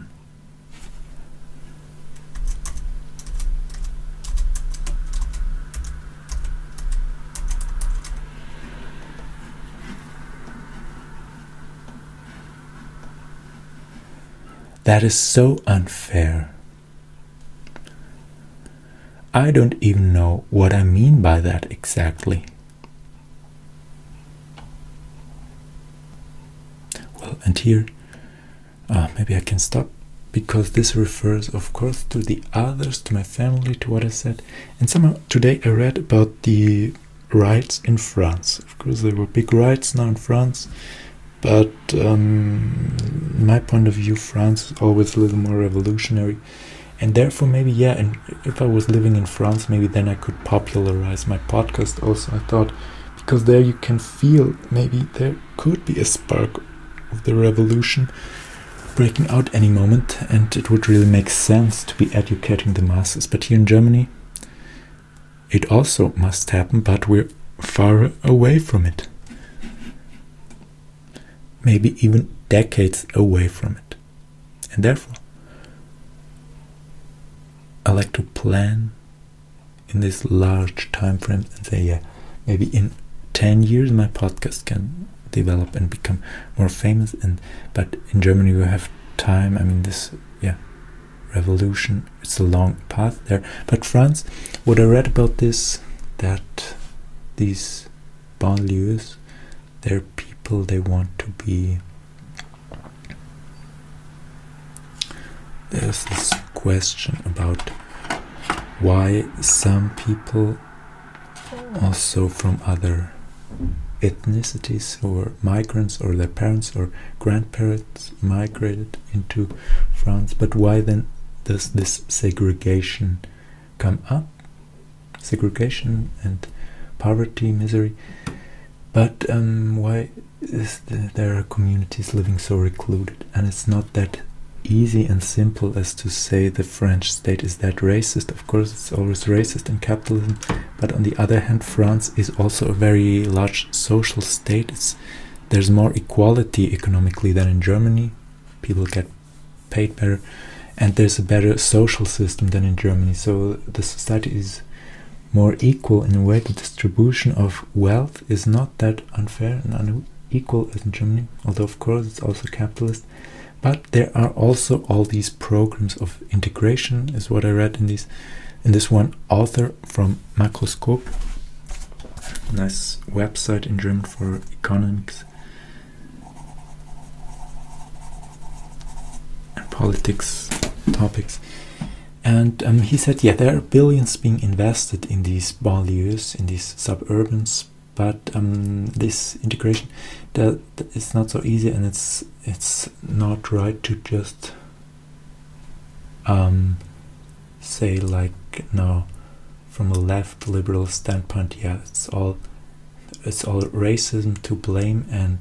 That is so unfair. I don't even know what I mean by that exactly. Well, and here, maybe I can stop, because this refers, of course, to the others, to my family, to what I said. And somehow today I read about the riots in France. Of course, there were big riots now in France. But in my point of view, France is always a little more revolutionary. And therefore, maybe, yeah, and if I was living in France, maybe then I could popularize my podcast also. I thought, because there you can feel, maybe there could be a spark of the revolution breaking out any moment, and it would really make sense to be educating the masses. But here in Germany, it also must happen, but we're far away from it. Maybe even decades away from it. And therefore, I like to plan in this large time frame and say, yeah, maybe in 10 years my podcast can develop and become more famous. But in Germany we have time. I mean, this, revolution, it's a long path there. But France, what I read about this, that these banlieues, they're people, they want to be, there's this question about why some people also from other ethnicities or migrants or their parents or grandparents migrated into France. But why then does this segregation come up? Segregation and poverty, misery. But why is there are communities living so recluded? And it's not that easy and simple as to say the French state is that racist. Of course, it's always racist in capitalism, but on the other hand, France is also a very large social state. There's more equality economically than in Germany. People get paid better, and there's a better social system than in Germany. So the society is more equal in a way. The distribution of wealth is not that unfair and unequal as in Germany, although of course it's also capitalist. But there are also all these programs of integration, is what I read in this one author from Makroskop, nice website in German for economics and politics topics. And he said, yeah, there are billions being invested in these banlieues, in these suburbans, but this integration that is not so easy, and it's not right to just say like, no, from a left liberal standpoint, yeah, it's all racism to blame, and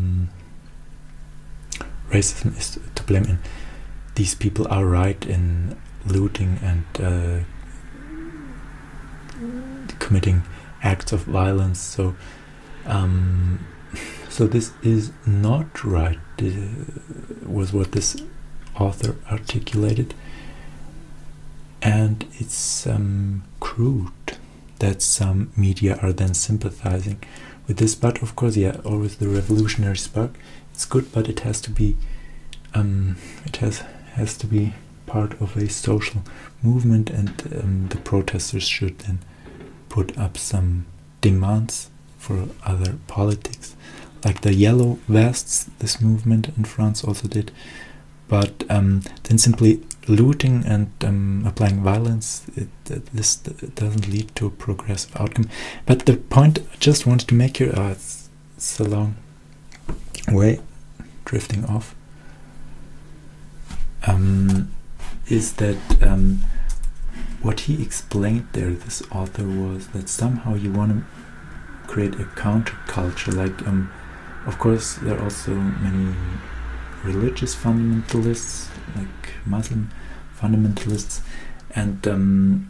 racism is to blame, and these people are right in looting and committing acts of violence. So this is not right, was what this author articulated, and it's crude that some media are then sympathizing with this. But of course, yeah, always the revolutionary spark. It's good, but it has to be has to be part of a social movement, and the protesters should then put up some demands for other politics, like the yellow vests. This movement in France also did, but then simply looting and applying violence, this doesn't lead to a progressive outcome. But the point I just wanted to make here, it's a long way drifting off, is that what he explained there, this author, was that somehow you want to create a counterculture. Like, of course, there are also many religious fundamentalists, like Muslim fundamentalists, and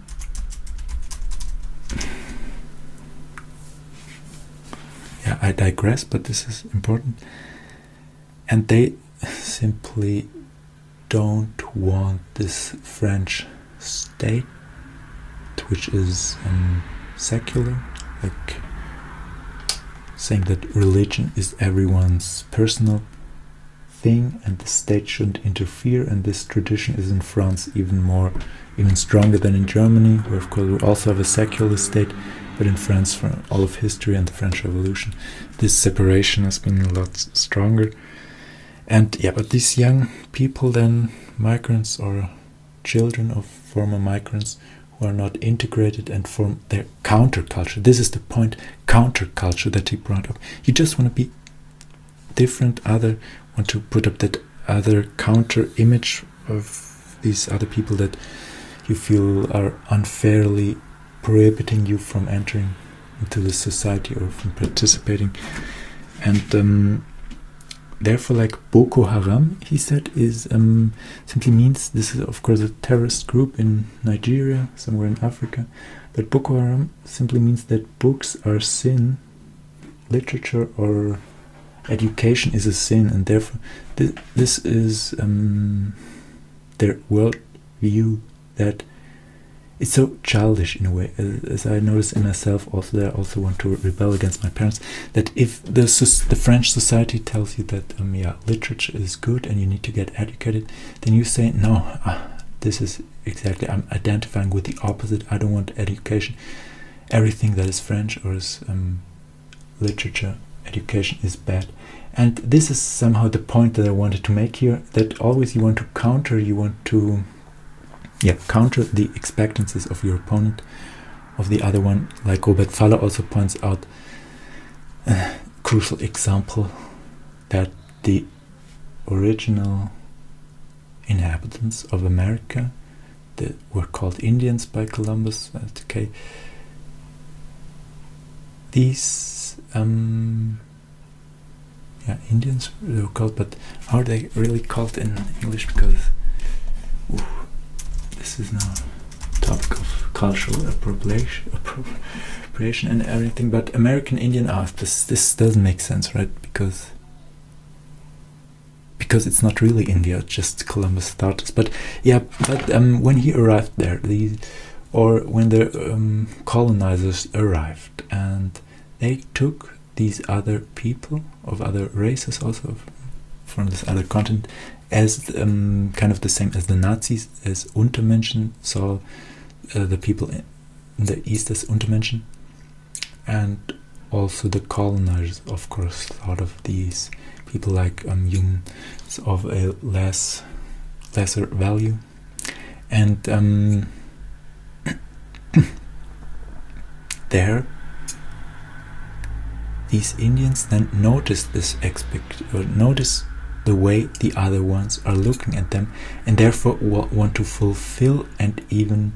yeah, I digress, but this is important. And they simply don't want this French state, which is secular, like saying that religion is everyone's personal thing and the state shouldn't interfere. And this tradition is in France even stronger than in Germany, where of course we also have a secular state, but in France, for all of history and the French Revolution, this separation has been a lot stronger. And yeah, but these young people, then migrants or children of former migrants who are not integrated and form their counterculture. This is the point, counterculture, that he brought up. You just want to be different, want to put up that other counter image of these other people that you feel are unfairly prohibiting you from entering into the society or from participating. And therefore, like Boko Haram, he said, is simply means, this is of course a terrorist group in Nigeria, somewhere in Africa, but Boko Haram simply means that books are sin, literature or education is a sin, and therefore this is their world view, that it's so childish in a way, as I notice in myself also. I also want to rebel against my parents, that if the French society tells you that yeah, literature is good and you need to get educated, then you say, no, this is exactly, I'm identifying with the opposite. I don't want education. Everything that is French or is literature, education is bad. And this is somehow the point that I wanted to make here, that always you want to counter the expectancies of your opponent, of the other one. Like Robert Faller also points out, crucial example that the original inhabitants of America that were called Indians by Columbus. Okay, these Indians they were called, but how are they really called in English? Because this is now a topic of cultural appropriation and everything. But American Indian, this doesn't make sense, right? Because it's not really India, just Columbus thought this. But yeah, when he arrived there, when the colonizers arrived, and they took these other people of other races, also from this other continent, as kind of the same as the Nazis, as Untermenschen saw the people in the East as Untermenschen, and also the colonizers, of course, thought of these people like humans of a lesser value, and there these Indians then notice notice the way the other ones are looking at them, and therefore want to fulfill and even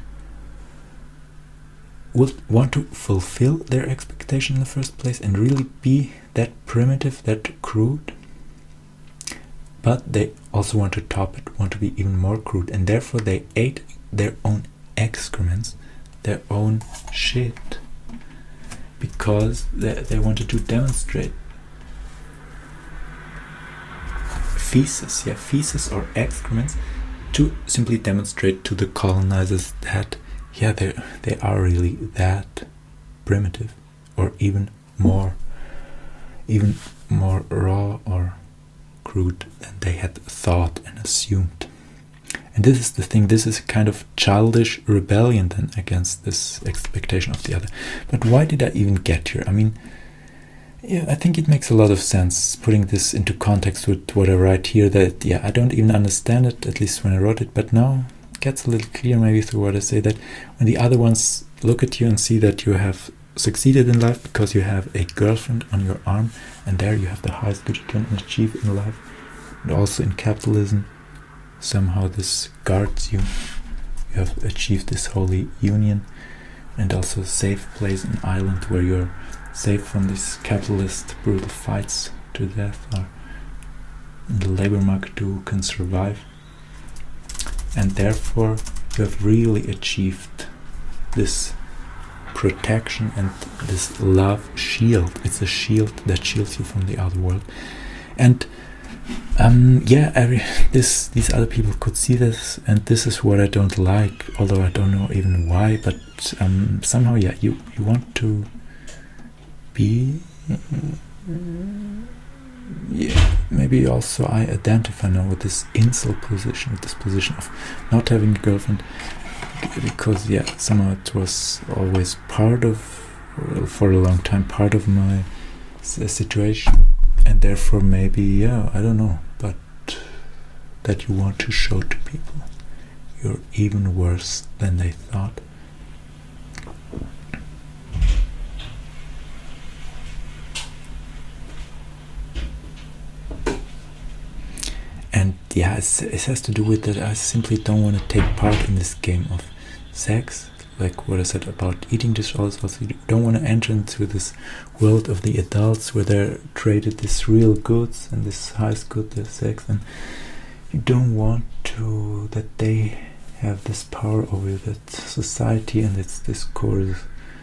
would want to fulfill their expectation in the first place and really be that primitive, that crude. But they also want to top it, want to be even more crude, and therefore they ate their own excrements, their own shit, because they wanted to demonstrate feces or excrements, to simply demonstrate to the colonizers that they are really that primitive, or even more raw or crude than they had thought and assumed. And this is the thing, this is a kind of childish rebellion then against this expectation of the other. But why did I even get here? I mean, yeah, I think it makes a lot of sense putting this into context with what I write here, that I don't even understand it, at least when I wrote it, but now it gets a little clearer maybe through what I say, that when the other ones look at you and see that you have succeeded in life because you have a girlfriend on your arm, and there you have the highest good you can achieve in life, and also in capitalism, somehow this guards you. You have achieved this holy union, and also a safe place, an island where you're safe from these capitalist brutal fights to death, or in the labor market who can survive. And therefore you have really achieved this protection and this love shield. It's a shield that shields you from the outer world. And these other people could see this, and this is what I don't like, although I don't know even why, but somehow you want to be maybe also I identify now with this incel position, with this position of not having a girlfriend, because somehow it was always part of, for a long time, part of my situation, and therefore maybe I don't know, but that you want to show to people you're even worse than they thought. And it has to do with that I simply don't want to take part in this game of sex, like what I said about eating disorders. Also, you don't want to enter into this world of the adults where they're traded this real goods, and this highest good, the sex, and you don't want to that they have this power over you, that society and its discourse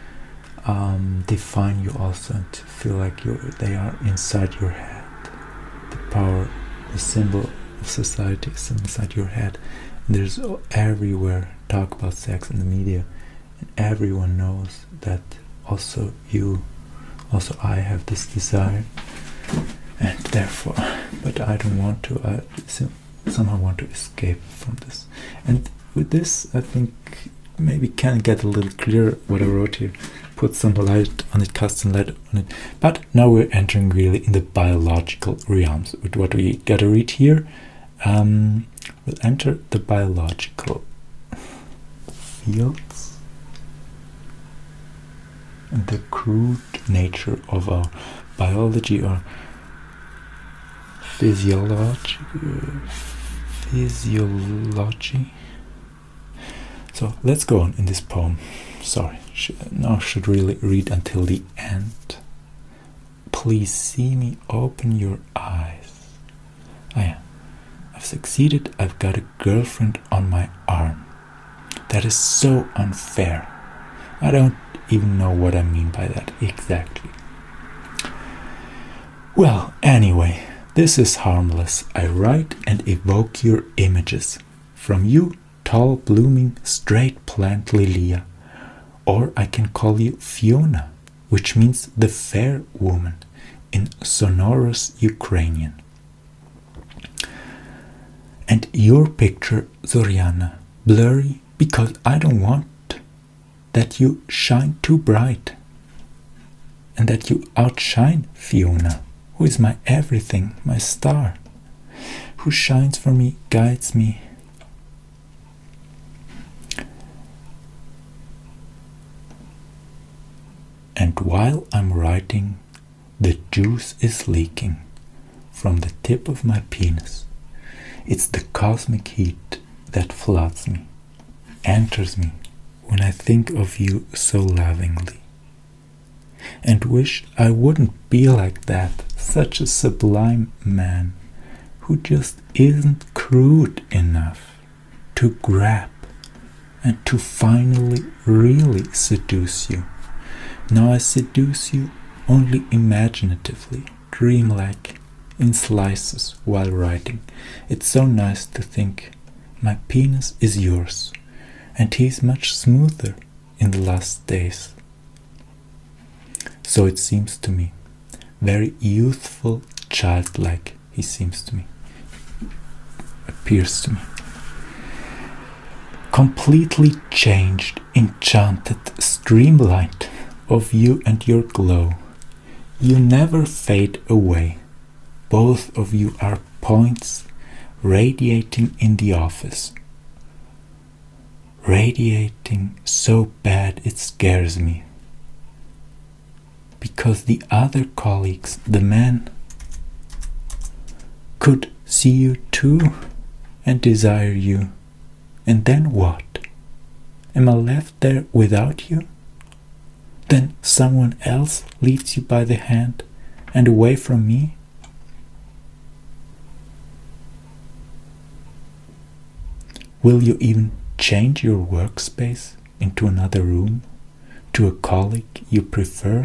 define you also, and to feel like they are inside your head. The power, the symbol of society is inside your head. And there's everywhere talk about sex in the media, and everyone knows that also I have this desire, and therefore, but I don't want to. I somehow want to escape from this. And with this, I think maybe can get a little clearer what I wrote here, put some light on it, cast some light on it. But now we're entering really in the biological realms. With what we gotta read here, we'll enter the biological fields and the crude nature of our biology or physiology. So let's go on in this poem. Sorry, now I should really read until the end. Please see me, open your eyes. I've succeeded, I've got a girlfriend on my arm. That is so unfair. I don't even know what I mean by that exactly. Well, anyway, this is harmless. I write and evoke your images. From you, tall, blooming, straight plant Lilia. Or I can call you Fiona, which means the fair woman in sonorous Ukrainian. And your picture, Zoriana, blurry because I don't want that you shine too bright and that you outshine Fiona, who is my everything, my star, who shines for me, guides me. And while I'm writing, the juice is leaking from the tip of my penis. It's the cosmic heat that floods me, enters me when I think of you so lovingly. And wish I wouldn't be like that, such a sublime man who just isn't crude enough to grab and to finally really seduce you. Now I seduce you only imaginatively, dreamlike, in slices while writing. It's so nice to think my penis is yours, and he's much smoother in the last days. So it seems to me, very youthful, childlike, he seems to me, appears to me. Completely changed, enchanted, streamlined of you and your glow. You never fade away. Both of you are points radiating in the office. Radiating so bad it scares me. Because the other colleagues, the men, could see you too and desire you. And then what? Am I left there without you? Then someone else leads you by the hand and away from me? Will you even change your workspace into another room, to a colleague you prefer?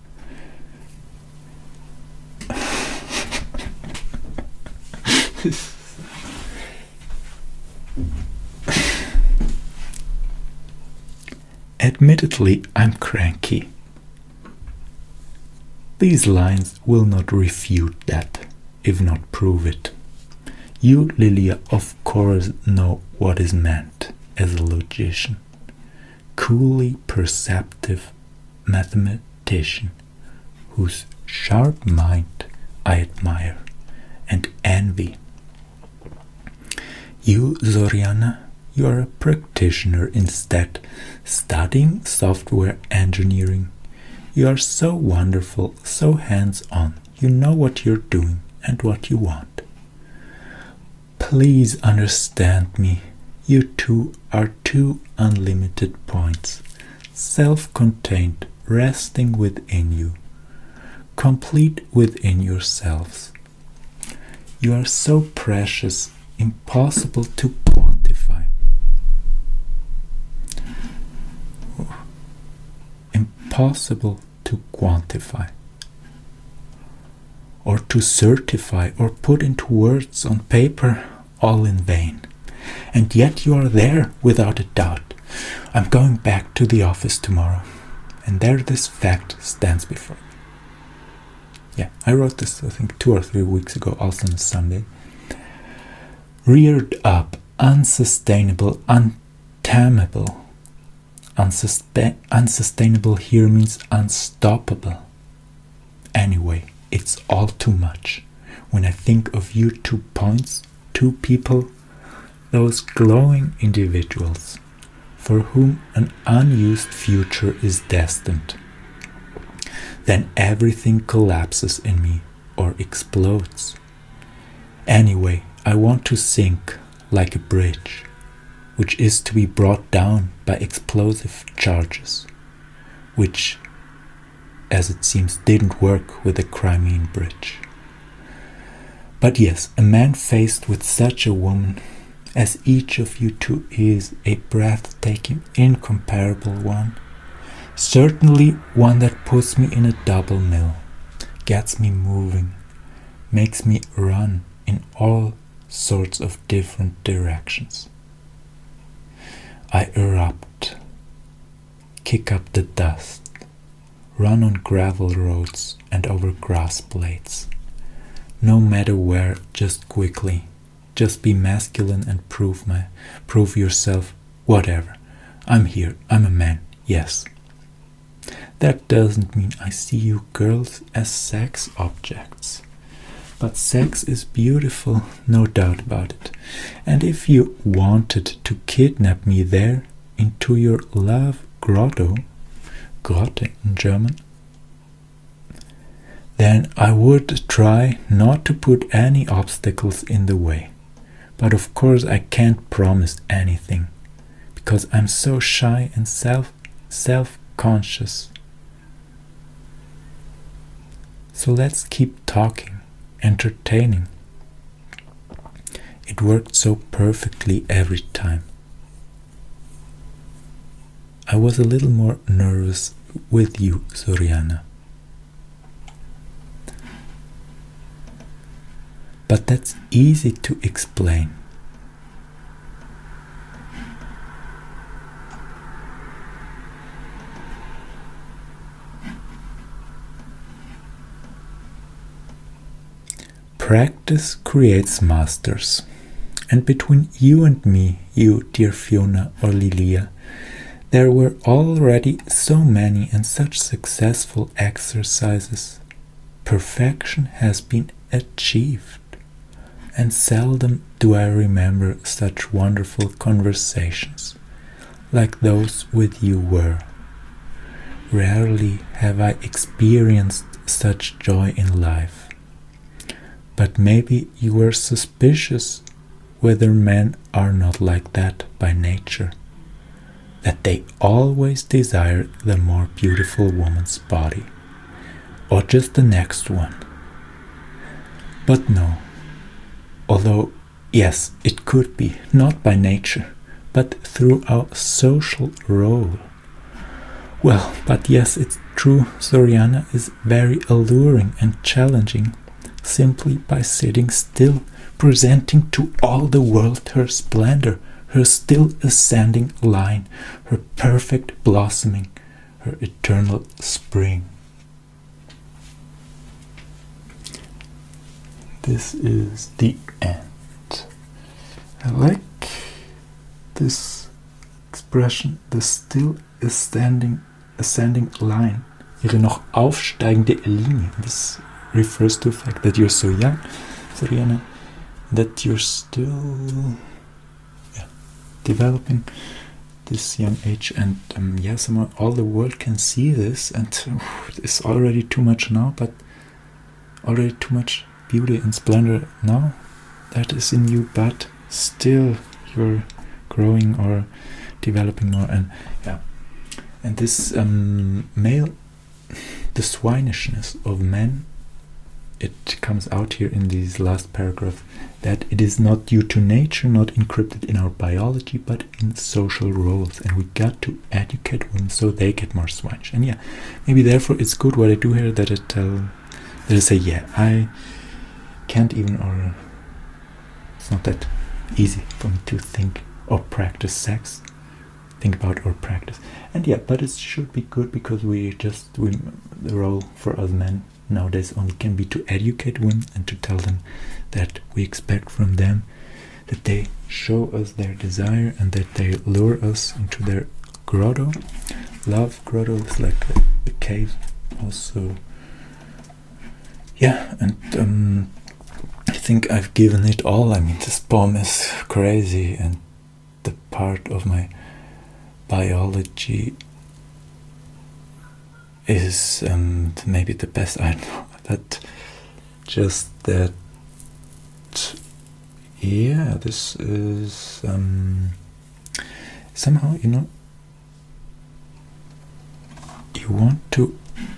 Admittedly, I'm cranky. These lines will not refute that, if not prove it. You, Lilia, of course know what is meant as a logician. Coolly perceptive mathematician, whose sharp mind I admire and envy. You, Zoriana, you are a practitioner instead, studying software engineering. You are so wonderful, so hands-on. You know what you're doing and what you want. Please understand me. You two are two unlimited points, self-contained, resting within you, complete within yourselves. You are so precious, impossible to quantify. Impossible to quantify, or to certify, or put into words on paper, all in vain. And yet you are there without a doubt. I'm going back to the office tomorrow, and there this fact stands before me. Yeah, I wrote this I think 2 or 3 weeks ago, also on a Sunday. Reared up, unsustainable, untamable. Unsustainable here means unstoppable. Anyway, it's all too much. When I think of you 2 points, 2 people, those glowing individuals, for whom an unused future is destined. then everything collapses in me or explodes. Anyway, I want to sink like a bridge, which is to be brought down by explosive charges, which, as it seems, didn't work with the Crimean Bridge. But yes, a man faced with such a woman as each of you two is, a breathtaking, incomparable one, certainly one that puts me in a double mill, gets me moving, makes me run in all sorts of different directions. I erupt, kick up the dust, run on gravel roads and over grass blades. No matter where, just quickly. Just be masculine and prove yourself, whatever. I'm here, I'm a man, yes. That doesn't mean I see you girls as sex objects. But sex is beautiful, no doubt about it. And if you wanted to kidnap me there, into your love grotto, Grotte in German, then I would try not to put any obstacles in the way. But of course I can't promise anything, because I'm so shy and self-conscious. So let's keep talking, entertaining. It worked so perfectly every time. I was a little more nervous with you, Soriana. But that's easy to explain. Practice creates masters. And between you and me, you dear Fiona or Lilia, there were already so many and such successful exercises. Perfection has been achieved. And seldom do I remember such wonderful conversations, like those with you were. Rarely have I experienced such joy in life. But maybe you were suspicious whether men are not like that by nature, that they always desire the more beautiful woman's body, or just the next one. But no. Although, yes, it could be, not by nature, but through our social role. Well, but yes, it's true, Soriana is very alluring and challenging, simply by sitting still, presenting to all the world her splendor, her still ascending line, her perfect blossoming, her eternal spring. This is the end. I like this expression, the still ascending line. Ihre noch aufsteigende Linie. This refers to the fact that you're so young, Soriana, that you're still developing this young age, and somehow all the world can see this, and it's already too much now, but already too much beauty and splendor now that is in you, but still you're growing or developing more, and this male, the swinishness of men, it comes out here in this last paragraph, that it is not due to nature, not encrypted in our biology, but in social roles, and we got to educate women so they get more swinish. And maybe therefore it's good what I do here, that I say, I can't even, or it's not that easy for me to think or practice sex, think about or practice, and but it should be good, because the role for us men nowadays only can be to educate women and to tell them that we expect from them that they show us their desire and that they lure us into their grotto. Love grotto is like a cave also. And I think I've given it all. I mean, this poem is crazy, and the part of my biology is maybe the best. I know that. Just that. Yeah, this is somehow, you want to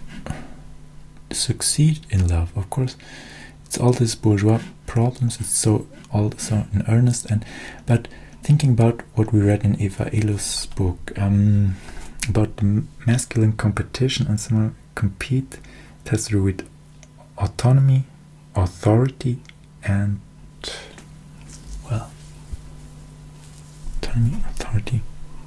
succeed in love. Of course, it's all these bourgeois problems. It's all so in earnest, but thinking about what we read in Eva Ehlers' book about the masculine competition and somehow compete, it has to do with autonomy, authority, and autonomy, authority.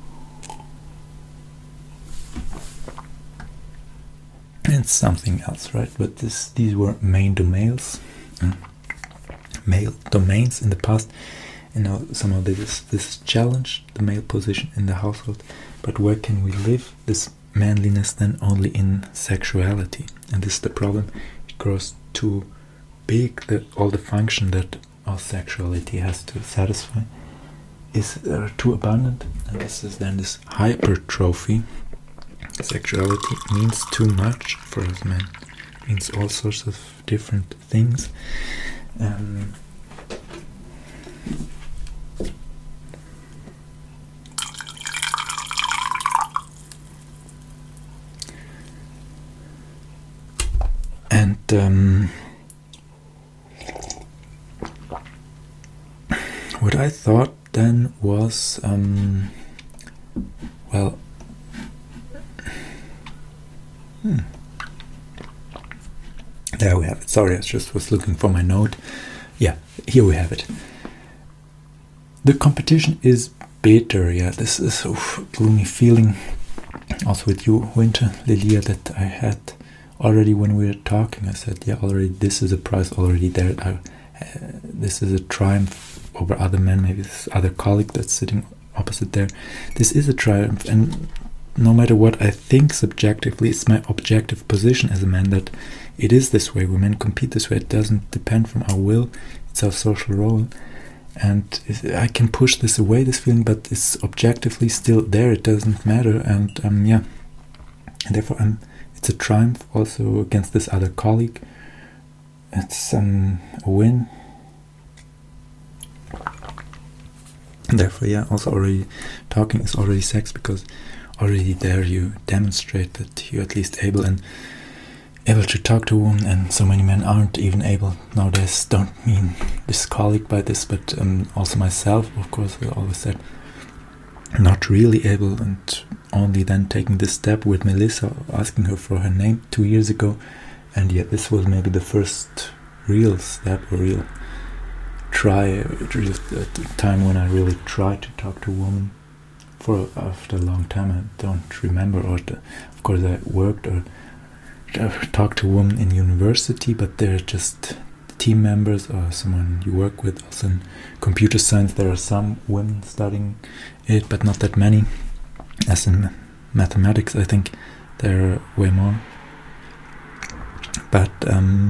And something else, right? But these were main domains, male domains in the past, and now somehow this challenged the male position in the household. But where can we live this manliness then? Only in sexuality, and this is the problem. It grows too big that all the function that our sexuality has to satisfy is too abundant, and this is then this hypertrophy. Sexuality means too much for us men. It means all sorts of different things. What I thought then was, there we have it. Sorry, I just was looking for my note. Yeah, here we have it. The competition is bitter. Yeah, this is a gloomy feeling. Also with you, Winter, Lilia, that I had already when we were talking. I said, yeah, already this is a prize already there. This is a triumph over other men. Maybe this other colleague that's sitting opposite there. This is a triumph, and no matter what I think subjectively, it's my objective position as a man that it is this way. Women compete this way. It doesn't depend from our will. It's our social role, and I can push this away, this feeling, but it's objectively still there. It doesn't matter, and and therefore it's a triumph also against this other colleague. It's a win. Therefore, yeah, also already talking is already sex, because already there you demonstrate that you're at least able to talk to a woman, and so many men aren't even able nowadays. Don't mean this colleague by this, but also myself, of course. I always said not really able, and only then taking this step with Melissa, asking her for her name 2 years ago, and yet this was maybe the first real step, or real time when I really tried to talk to a woman. After a long time, I don't remember, of course I worked or talked to a woman in university, but they're just team members or someone you work with. Also in computer science there are some women studying it, but not that many. As in mathematics, I think there are way more. But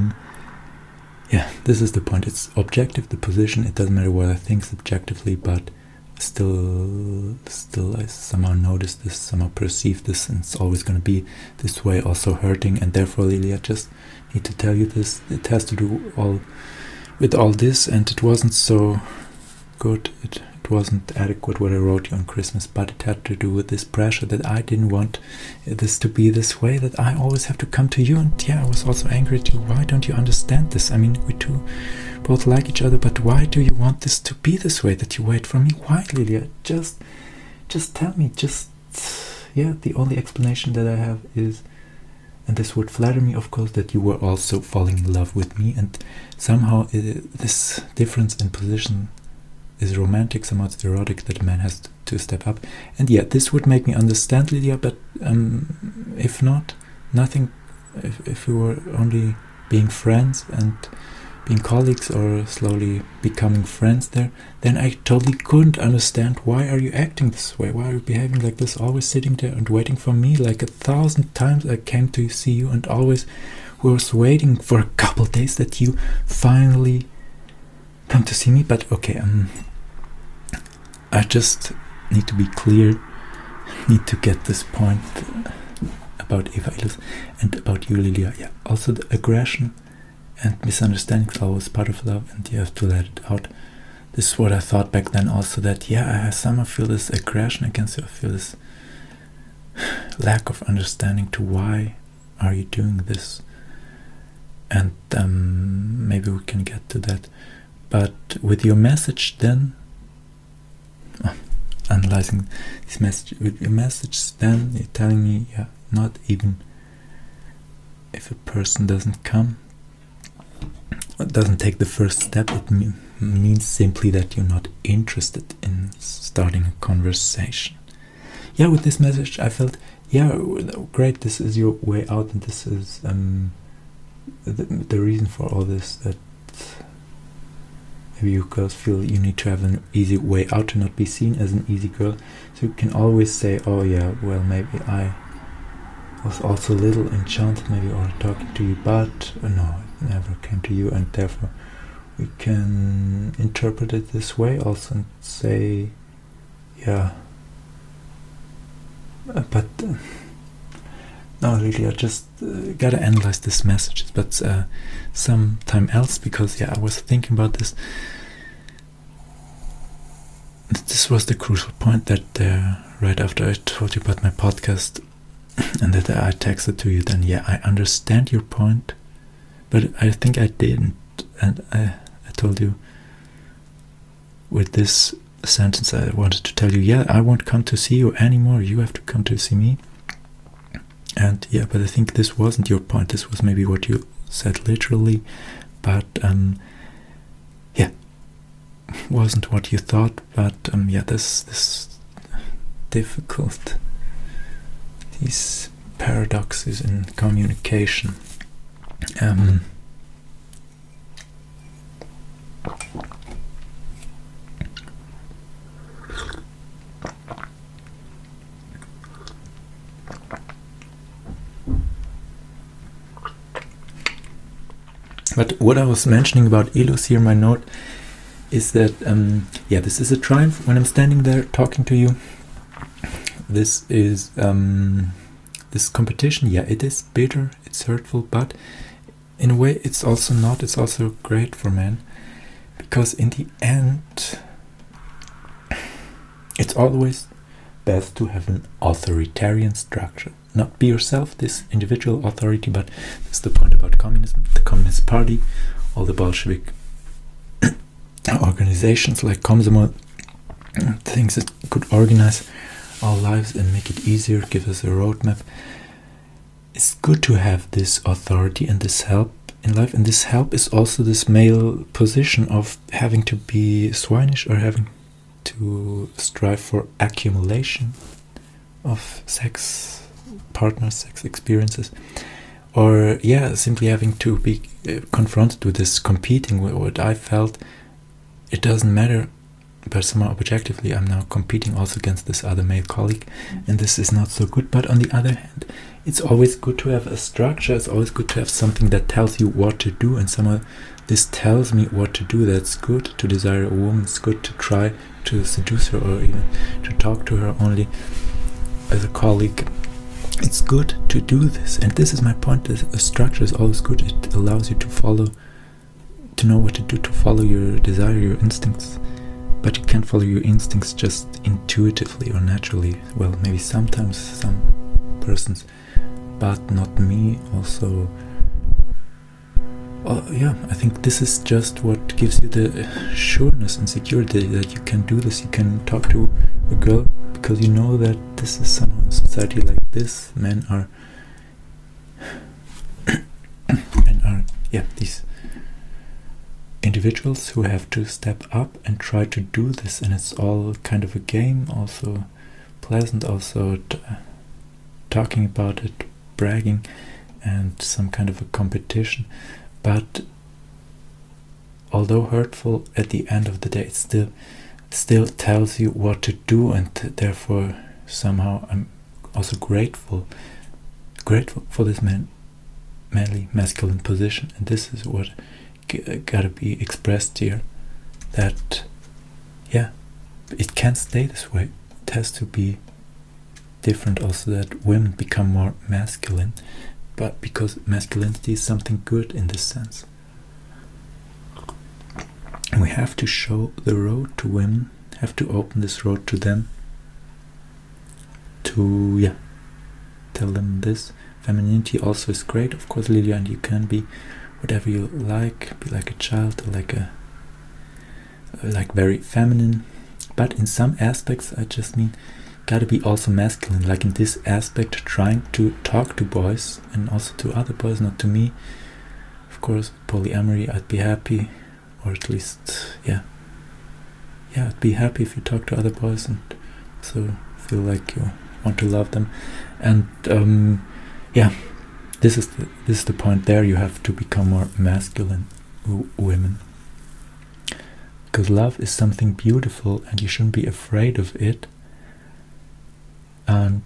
this is the point. It's objective, the position. It doesn't matter what I think subjectively, but still I somehow notice this, somehow perceive this, and it's always going to be this way, also hurting. And therefore, Lily, I just need to tell you this. It has to do with all this, and it wasn't so good. It wasn't adequate what I wrote you on Christmas, but it had to do with this pressure that I didn't want this to be this way, that I always have to come to you. And I was also angry too. Why don't you understand this? I mean, we two both like each other, but why do you want this to be this way, that you wait for me? Why, Lilia? Just tell me. The only explanation that I have is, and this would flatter me, of course, that you were also falling in love with me, and somehow this difference in position is romantic, somehow it's erotic, that a man has to step up. And this would make me understand, Lydia, but if not, nothing. If we were only being friends and being colleagues, or slowly becoming friends there, then I totally couldn't understand, why are you acting this way? Why are you behaving like this, always sitting there and waiting for me? Like 1,000 times I came to see you, and always was waiting for a couple days that you finally come to see me. But okay, I just need to be clear, need to get this point about Eva Ilus and about you, Lilia. Yeah, also the aggression and misunderstanding is always part of love, and you have to let it out. This is what I thought back then also, that I somehow feel this aggression against you. I feel this lack of understanding to why are you doing this, and maybe we can get to that. But with your message then, analyzing this message, with your message then, you're telling me, not even if a person doesn't come, doesn't take the first step, it means simply that you're not interested in starting a conversation. With this message I felt, great, this is your way out, and this is the reason for all this, that maybe you girls feel you need to have an easy way out, to not be seen as an easy girl. So you can always say, maybe I was also a little enchanted maybe, or talking to you, but no, it never came to you, and therefore we can interpret it this way also and say, but no, really, I just gotta analyze this message, but sometime else, because I was thinking about this. This was the crucial point that right after I told you about my podcast, and that I texted to you, then I understand your point, but I think I didn't, and I told you with this sentence I wanted to tell you, I won't come to see you anymore, you have to come to see me. And but I think this wasn't your point, this was maybe what you said literally, but wasn't what you thought, but this difficult, these paradoxes in communication. But what I was mentioning about Ilus here, my note, is that this is a triumph when I'm standing there talking to you. This is this competition. It is bitter, it's hurtful, but in a way it's also not. It's also great for men, because in the end it's always best to have an authoritarian structure. Not be yourself, this individual authority, but that's the point about communism, the Communist Party, all the Bolshevik organizations like Komsomol, things that could organize our lives and make it easier, give us a roadmap. It's good to have this authority and this help in life, and this help is also this male position of having to be swinish, or having to strive for accumulation of sex partners, sex experiences, or simply having to be confronted with this competing. What I felt, it doesn't matter, but somehow objectively I'm now competing also against this other male colleague, and this is not so good. But on the other hand, it's always good to have a structure, it's always good to have something that tells you what to do, and somehow this tells me what to do. That's good to desire a woman, it's good to try to seduce her, or even to talk to her only as a colleague. It's good to do this, and this is my point. A structure is always good. It allows you to know what to do, to follow your desire, your instincts. But you can't follow your instincts just intuitively or naturally. Well, maybe sometimes some persons, but not me. Also, I think this is just what gives you the sureness and security that you can do this. You can talk to a girl because you know that this is somehow in society like this. Men are these individuals who have to step up and try to do this, and it's all kind of a game, also pleasant, also talking about it, bragging, and some kind of a competition. But although hurtful, at the end of the day, it still tells you what to do, and therefore somehow I'm also grateful for this manly, masculine position. And this is what gotta be expressed here, that it can't stay this way. It has to be different also that women become more masculine, but because masculinity is something good in this sense. And we have to show the road to women, have to open this road to them, to tell them this. Femininity also is great, of course, Lilia, and you can be whatever you like, be like a child, or like very feminine, but in some aspects I just mean gotta be also masculine, like in this aspect, trying to talk to boys and also to other boys, not to me. Of course, polyamory, I'd be happy, or at least I'd be happy if you talk to other boys and so feel like you want to love them. And this is the point there. You have to become more masculine women, because love is something beautiful and you shouldn't be afraid of it. And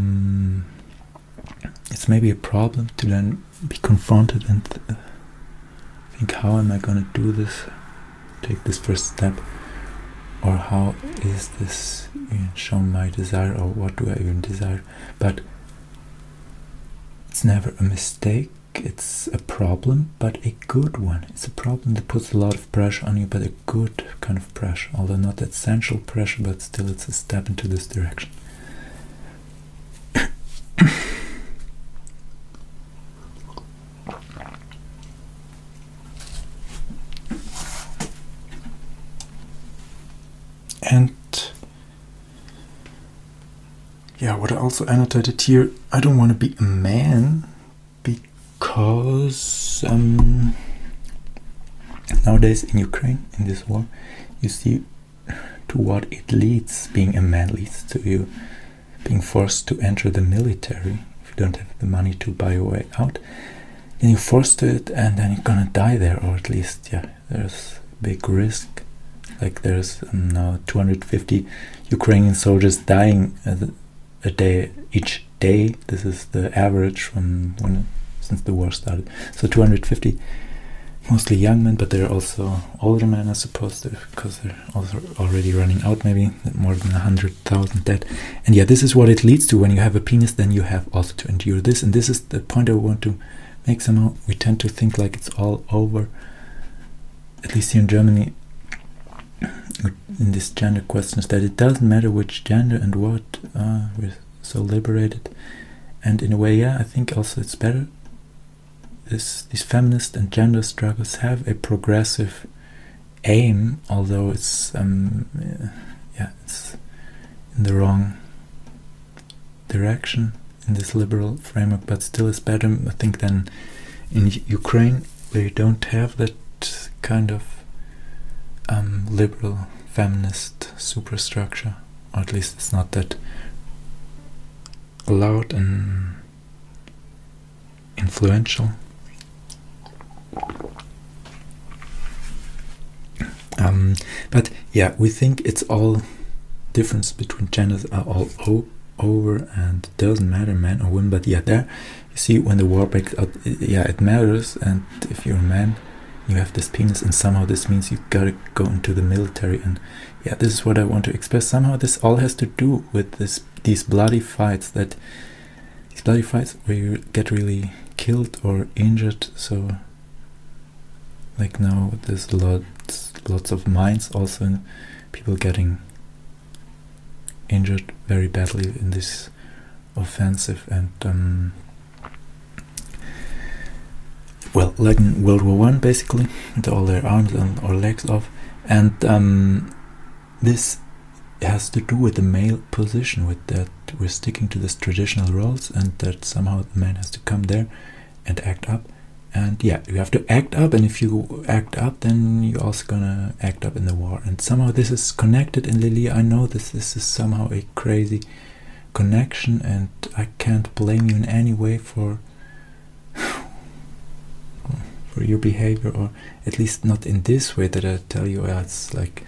it's maybe a problem to then be confronted and think, how am I going to do this, take this first step, or how is this show my desire, or what do I even desire? But it's never a mistake, it's a problem, but a good one. It's a problem that puts a lot of pressure on you, but a good kind of pressure, although not essential pressure, but still it's a step into this direction. And what I also annotated here, I don't want to be a man, because nowadays in Ukraine, in this war, you see to what it leads. Being a man leads to you being forced to enter the military. If you don't have the money to buy your way out, then you're forced to it, and then you're gonna die there, or at least there's a big risk. Like there's now 250 Ukrainian soldiers dying a day each day. This is the average since the war started. So 250, mostly young men, but there are also older men, I suppose, because they're also already running out. Maybe more than 100,000 dead. And this is what it leads to. When you have a penis, then you have also to endure this. And this is the point I want to make. Somehow we tend to think like it's all over. At least here in Germany, in this gender questions, that it doesn't matter which gender and what, we're so liberated. And in a way, I think also it's better. These feminist and gender struggles have a progressive aim, although it's it's in the wrong direction in this liberal framework, but still it's better, I think, than in Ukraine, where you don't have that kind of liberal feminist superstructure, or at least it's not that loud and influential. But we think it's all difference between genders are all over, and it doesn't matter man or woman. But there you see, when the war breaks out, it matters. And if you're a man, you have this penis, and somehow this means you gotta go into the military. And this is what I want to express. Somehow this all has to do with these bloody fights, where you get really killed or injured. So like now there's lots of mines also, and people getting injured very badly in this offensive. And like in World War I, basically, with all their arms or legs off. And this has to do with the male position, with that we're sticking to this traditional roles, and that somehow the man has to come there and act up. And you have to act up, and if you act up, then you're also gonna act up in the war. And somehow this is connected. And Lilia, I know this is somehow a crazy connection, and I can't blame you in any way for your behavior, or at least not in this way that I tell you it's like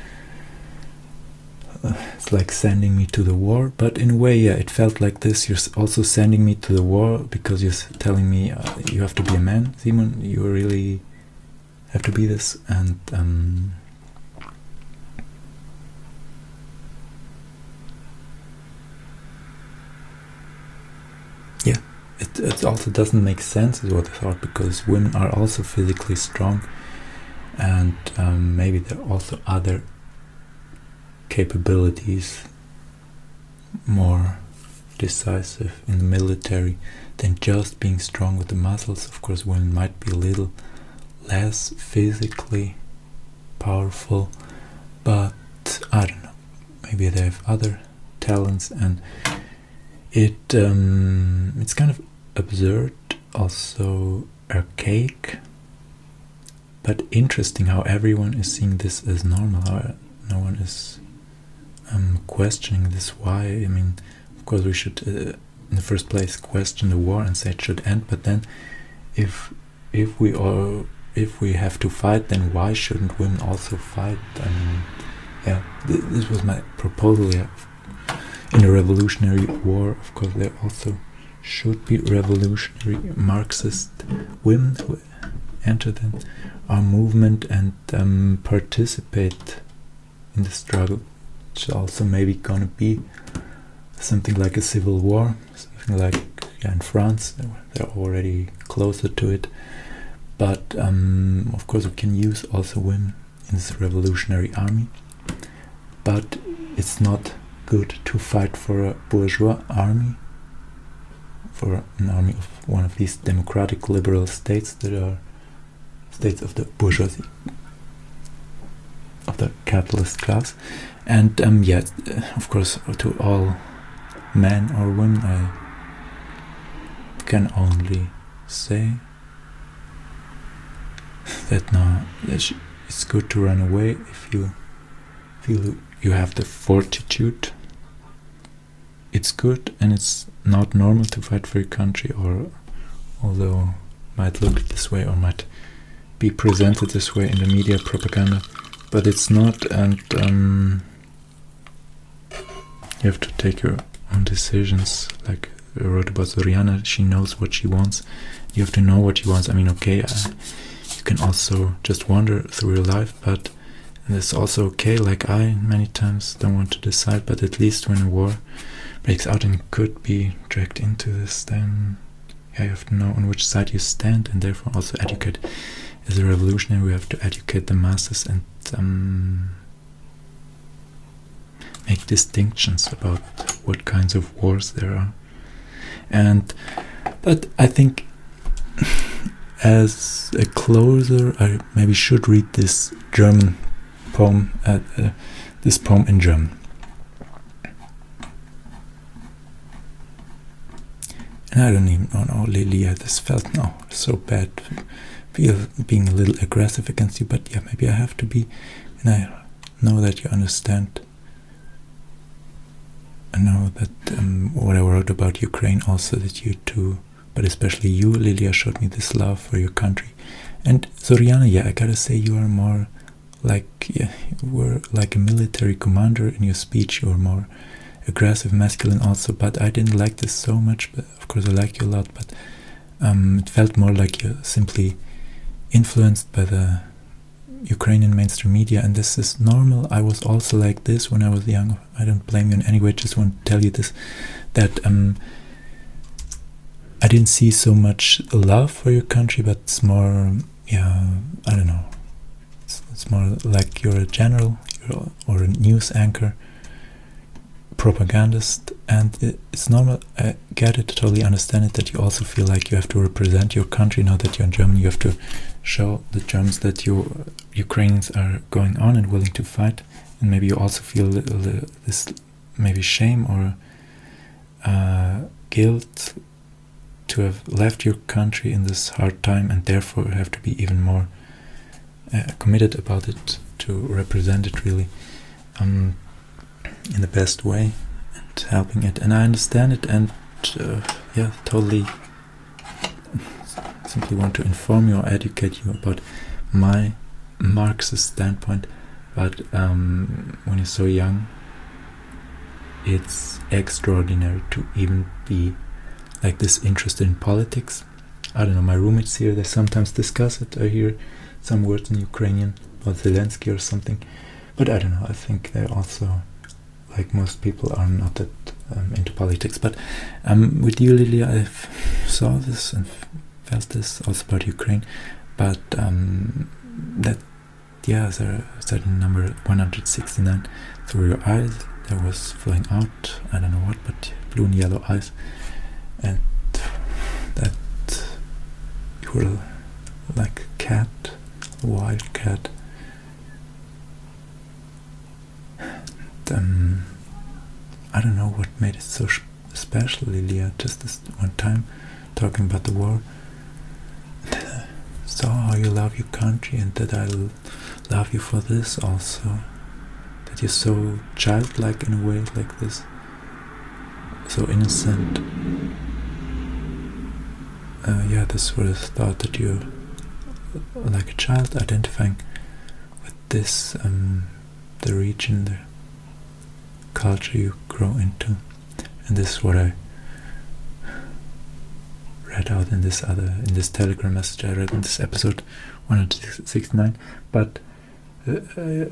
sending me to the war. But in a way, it felt like this. You're also sending me to the war because you're telling me you have to be a man, Simon. You really have to be this. And it also doesn't make sense, is what I thought, because women are also physically strong, and maybe there are also other capabilities more decisive in the military than just being strong with the muscles. Of course, women might be a little less physically powerful, but I don't know, maybe they have other talents, and it's kind of absurd, also archaic, but interesting how everyone is seeing this as normal, how no one is questioning this. Why? I mean, of course we should in the first place question the war and say it should end, but then if we have to fight, then why shouldn't women also fight? I mean, yeah, this was my proposal. Yeah. In the revolutionary war, of course, there also should be revolutionary Marxist women who enter then our movement and participate in the struggle. It's also maybe gonna be something like a civil war, something like in France. They're already closer to it, but of course we can use also women in this revolutionary army, but it's not good to fight for a bourgeois army, for an army of one of these democratic liberal states that are states of the bourgeoisie, of the capitalist class. And yeah, of course, to all men or women, I can only say that now it's good to run away if you feel you have the fortitude. It's good, and it's not normal to fight for your country, or although might look this way or might be presented this way in the media propaganda, but it's not. And you have to take your own decisions. Like I wrote about Zoriana, she knows what she wants. You have to know what she wants. I mean, okay, you can also just wander through your life, but it's also okay, like I many times don't want to decide, but at least when a war breaks out and could be dragged into this, then yeah, you have to know on which side you stand, and therefore also educate. As a revolutionary, we have to educate the masses and make distinctions about what kinds of wars there are. But I think as a closer, I maybe should read this German poem, this poem in German. And I don't even know, Lilia, this felt so bad, being a little aggressive against you, but yeah, maybe I have to be, and I know that you understand. I know that what I wrote about Ukraine also, that you too, but especially you, Lilia, showed me this love for your country. And Zoriana, yeah, I gotta say, you are more like, yeah, you were like a military commander in your speech. You were more aggressive, masculine also, but I didn't like this so much. But of course I like you a lot, but it felt more like you're simply influenced by the Ukrainian mainstream media, and this is normal. I was also like this when I was young. I don't blame you in any way, just want to tell you this, that I didn't see so much love for your country, but it's more, yeah, I don't know, it's more like you're a general or a news anchor, propagandist, and it's normal. I get it, totally understand it, that you also feel like you have to represent your country. Now that you're in Germany, you have to show the Germans that you Ukrainians are going on and willing to fight, and maybe you also feel this maybe shame or guilt to have left your country in this hard time, and therefore have to be even more committed about it, to represent it really in the best way and helping it. And I understand it, and yeah, totally simply want to inform you or educate you about my Marxist standpoint. But when you're so young, it's extraordinary to even be like this interested in politics. I don't know, my roommates here, they sometimes discuss it. I hear some words in Ukrainian about Zelensky or something, but I don't know, I think they also, like most people, are not that into politics. But with you, Lilia, I saw this and felt this also about Ukraine. But that, yeah, there a certain number 169 through your eyes. There was flowing out, I don't know what, but blue and yellow eyes, and that you were like a cat, a wild cat. And, I don't know what made it so special, Lilia, just this one time talking about the war. Saw how you love your country and that I love you for this also. That you're so childlike in a way like this. So innocent. Yeah, this was a thought that you're like a child identifying with this, the region, the culture you grow into. And this is what I read out in this Telegram message I read in this episode 169. But I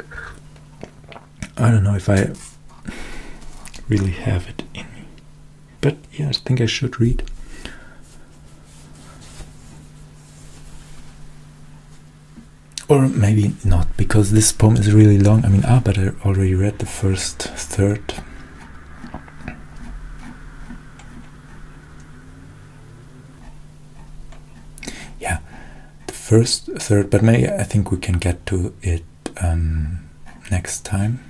don't know if I really have it in me. But yeah, I think I should read. Or maybe not, because this poem is really long. I mean, but I already read the first third. Yeah, the first third, but maybe I think we can get to it next time.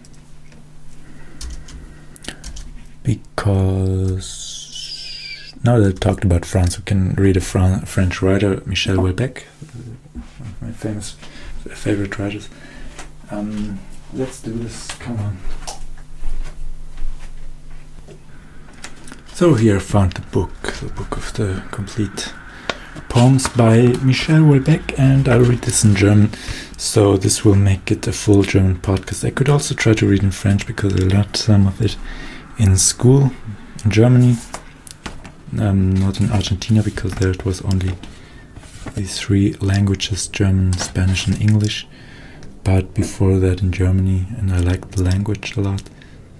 Because now that I've talked about France, we can read a French writer, Michel Houellebecq, one of my favorite writers. Let's do this, come on. So here I found the book of the complete poems by Michel Houellebecq, and I'll read this in German, so this will make it a full German podcast. I could also try to read in French because I learned some of it in school in Germany, not in Argentina, because there it was only these three languages, German, Spanish and English, but before that in Germany, and I liked the language a lot.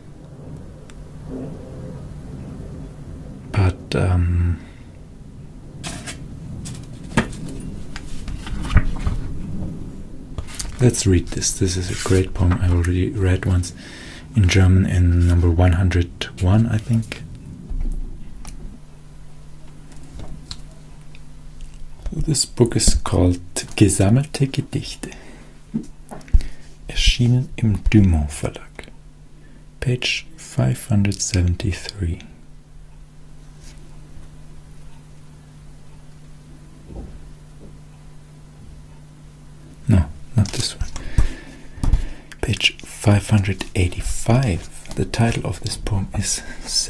But let's read this. This is a great poem I already read once in German in number 101, I think. This book is called Gesammelte Gedichte, erschienen im Dumont Verlag, page 573. No, not this one. Page 585. The title of this poem is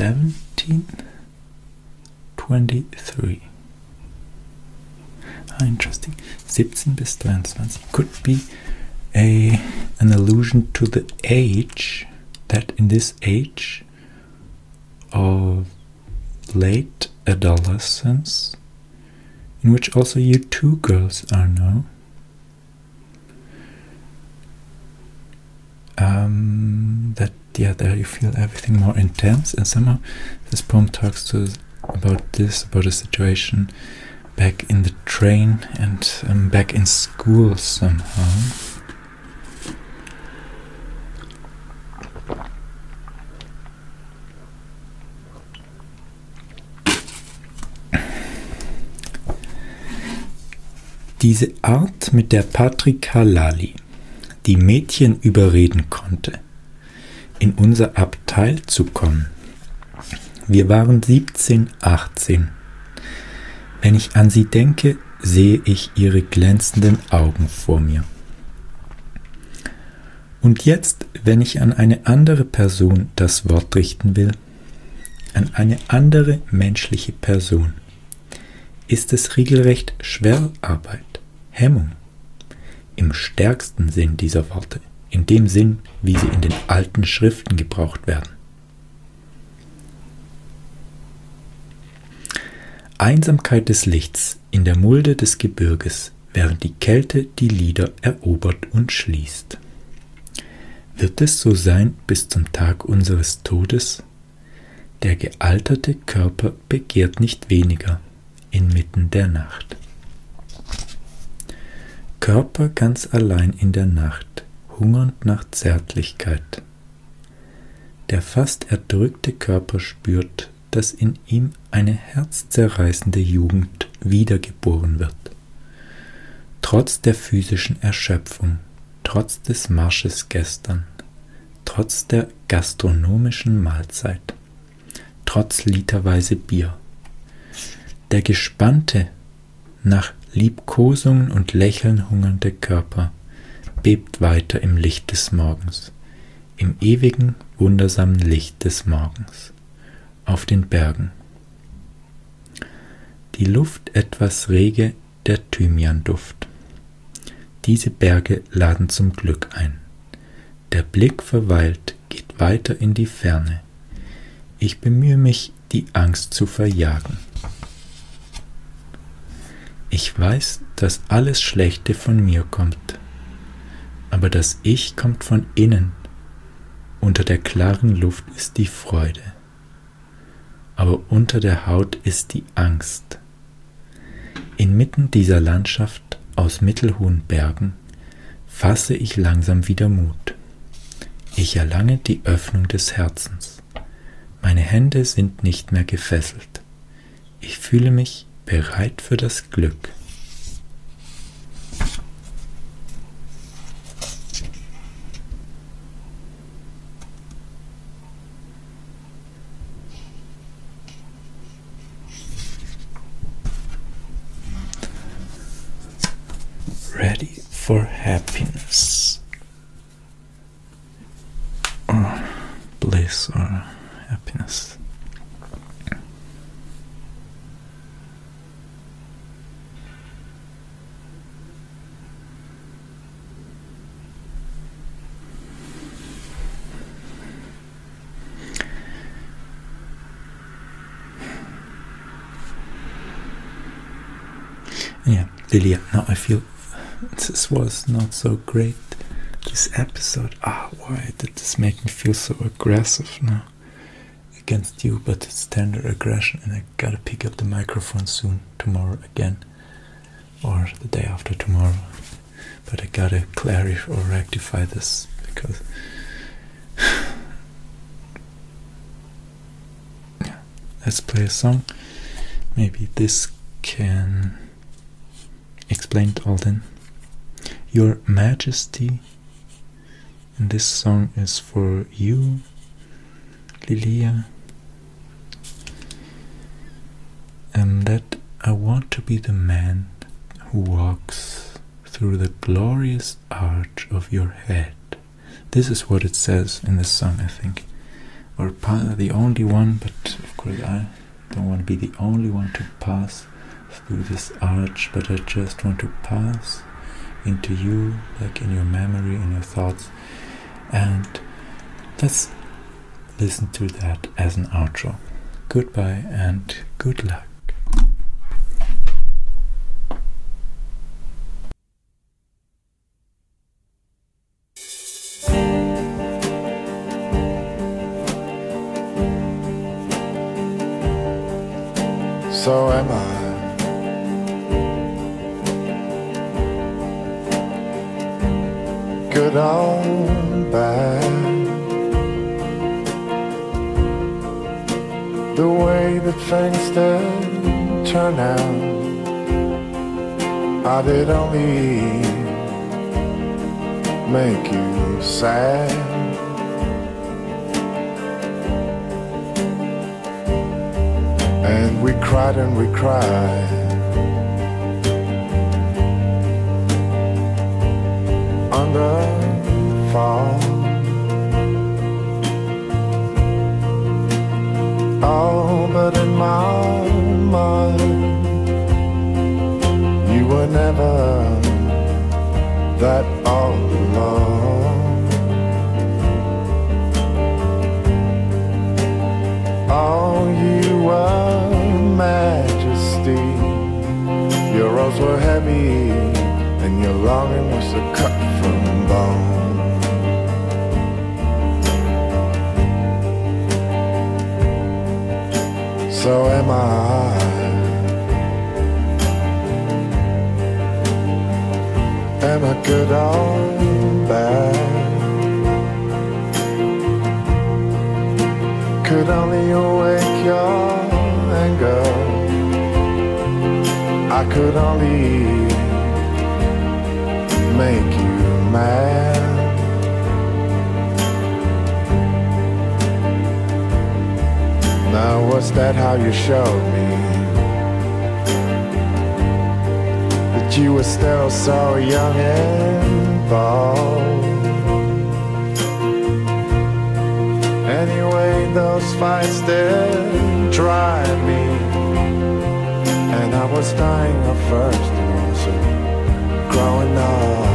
1723. Interesting. 17 bis 23 could be an allusion to the age, that in this age of late adolescence, in which also you two girls are now, that there you feel everything more intense, and somehow this poem talks about a situation back in the train and back in school somehow. Diese Art, mit der Patrick Halali die Mädchen überreden konnte, in unser Abteil zu kommen. Wir waren 17, 18. Wenn ich an sie denke, sehe ich ihre glänzenden Augen vor mir. Und jetzt, wenn ich an eine andere Person das Wort richten will, an eine andere menschliche Person, ist es regelrecht Schwerarbeit, Hemmung, im stärksten Sinn dieser Worte, in dem Sinn, wie sie in den alten Schriften gebraucht werden. Einsamkeit des Lichts in der Mulde des Gebirges, während die Kälte die Lider erobert und schließt. Wird es so sein bis zum Tag unseres Todes? Der gealterte Körper begehrt nicht weniger inmitten der Nacht. Körper ganz allein in der Nacht, hungernd nach Zärtlichkeit. Der fast erdrückte Körper spürt, dass in ihm eine herzzerreißende Jugend wiedergeboren wird. Trotz der physischen Erschöpfung, trotz des Marsches gestern, trotz der gastronomischen Mahlzeit, trotz literweise Bier. Der gespannte, nach Liebkosungen und Lächeln hungernde Körper bebt weiter im Licht des Morgens, im ewigen, wundersamen Licht des Morgens, auf den Bergen. Die Luft etwas rege, der Thymianduft. Diese Berge laden zum Glück ein. Der Blick verweilt, geht weiter in die Ferne. Ich bemühe mich, die Angst zu verjagen. Ich weiß, dass alles Schlechte von mir kommt, aber das Ich kommt von innen. Unter der klaren Luft ist die Freude, aber unter der Haut ist die Angst. Inmitten dieser Landschaft aus mittelhohen Bergen fasse ich langsam wieder Mut. Ich erlange die Öffnung des Herzens. Meine Hände sind nicht mehr gefesselt. Ich fühle mich bereit für das Glück. Ready for happiness, or bliss, or happiness. Yeah, Lilia, now I feel this was not so great, this episode. Why did this make me feel so aggressive now against you? But it's tender aggression, and I gotta pick up the microphone soon, tomorrow again, or the day after tomorrow. But I gotta clarify or rectify this, because yeah, let's play a song. Maybe this can explain it all then. Your Majesty, and this song is for you, Lilia, that I want to be the man who walks through the glorious arch of your head. This is what it says in this song, I think. Or the only one, but of course I don't want to be the only one to pass through this arch, but I just want to pass into you, like in your memory, in your thoughts. And let's listen to that as an outro. Goodbye and good luck. So am I. Good or bad, the way that things did turn out, I did only make you sad. And we cried and we cried under fall. Oh, but in my mind, you were never that all alone. Oh, you were majesty. Your rose were heavy, and your longing was to cut from bone. my. Am I good or bad? Could only awake your anger. I could only make you mad. Now was that how you showed me that you were still so young and bold? Anyway, those fights did drive me, and I was dying of thirst and also growing up.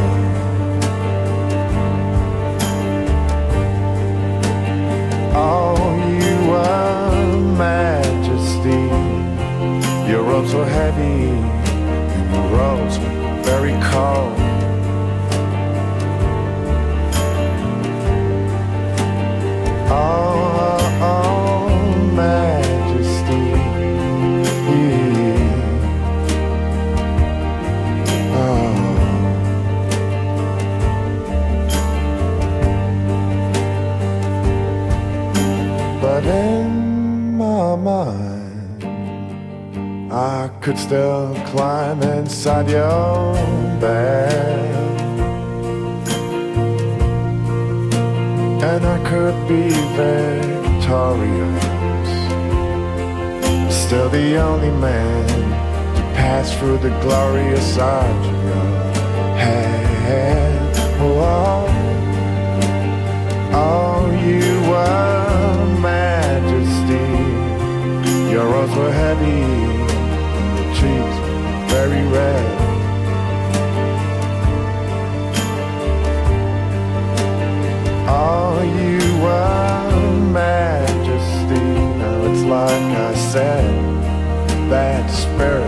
Oh, you were majesty. Your robes were heavy, and your robes were very cold. Oh, majesty. Oh. But in my mind, I could still climb inside your bed, and I could be victorious, still the only man to pass through the glorious arch of your head. Oh, oh, you were majesty. Your robes were heavy, your cheeks were very red. Oh, you were majesty. Now it's like I said, that spirit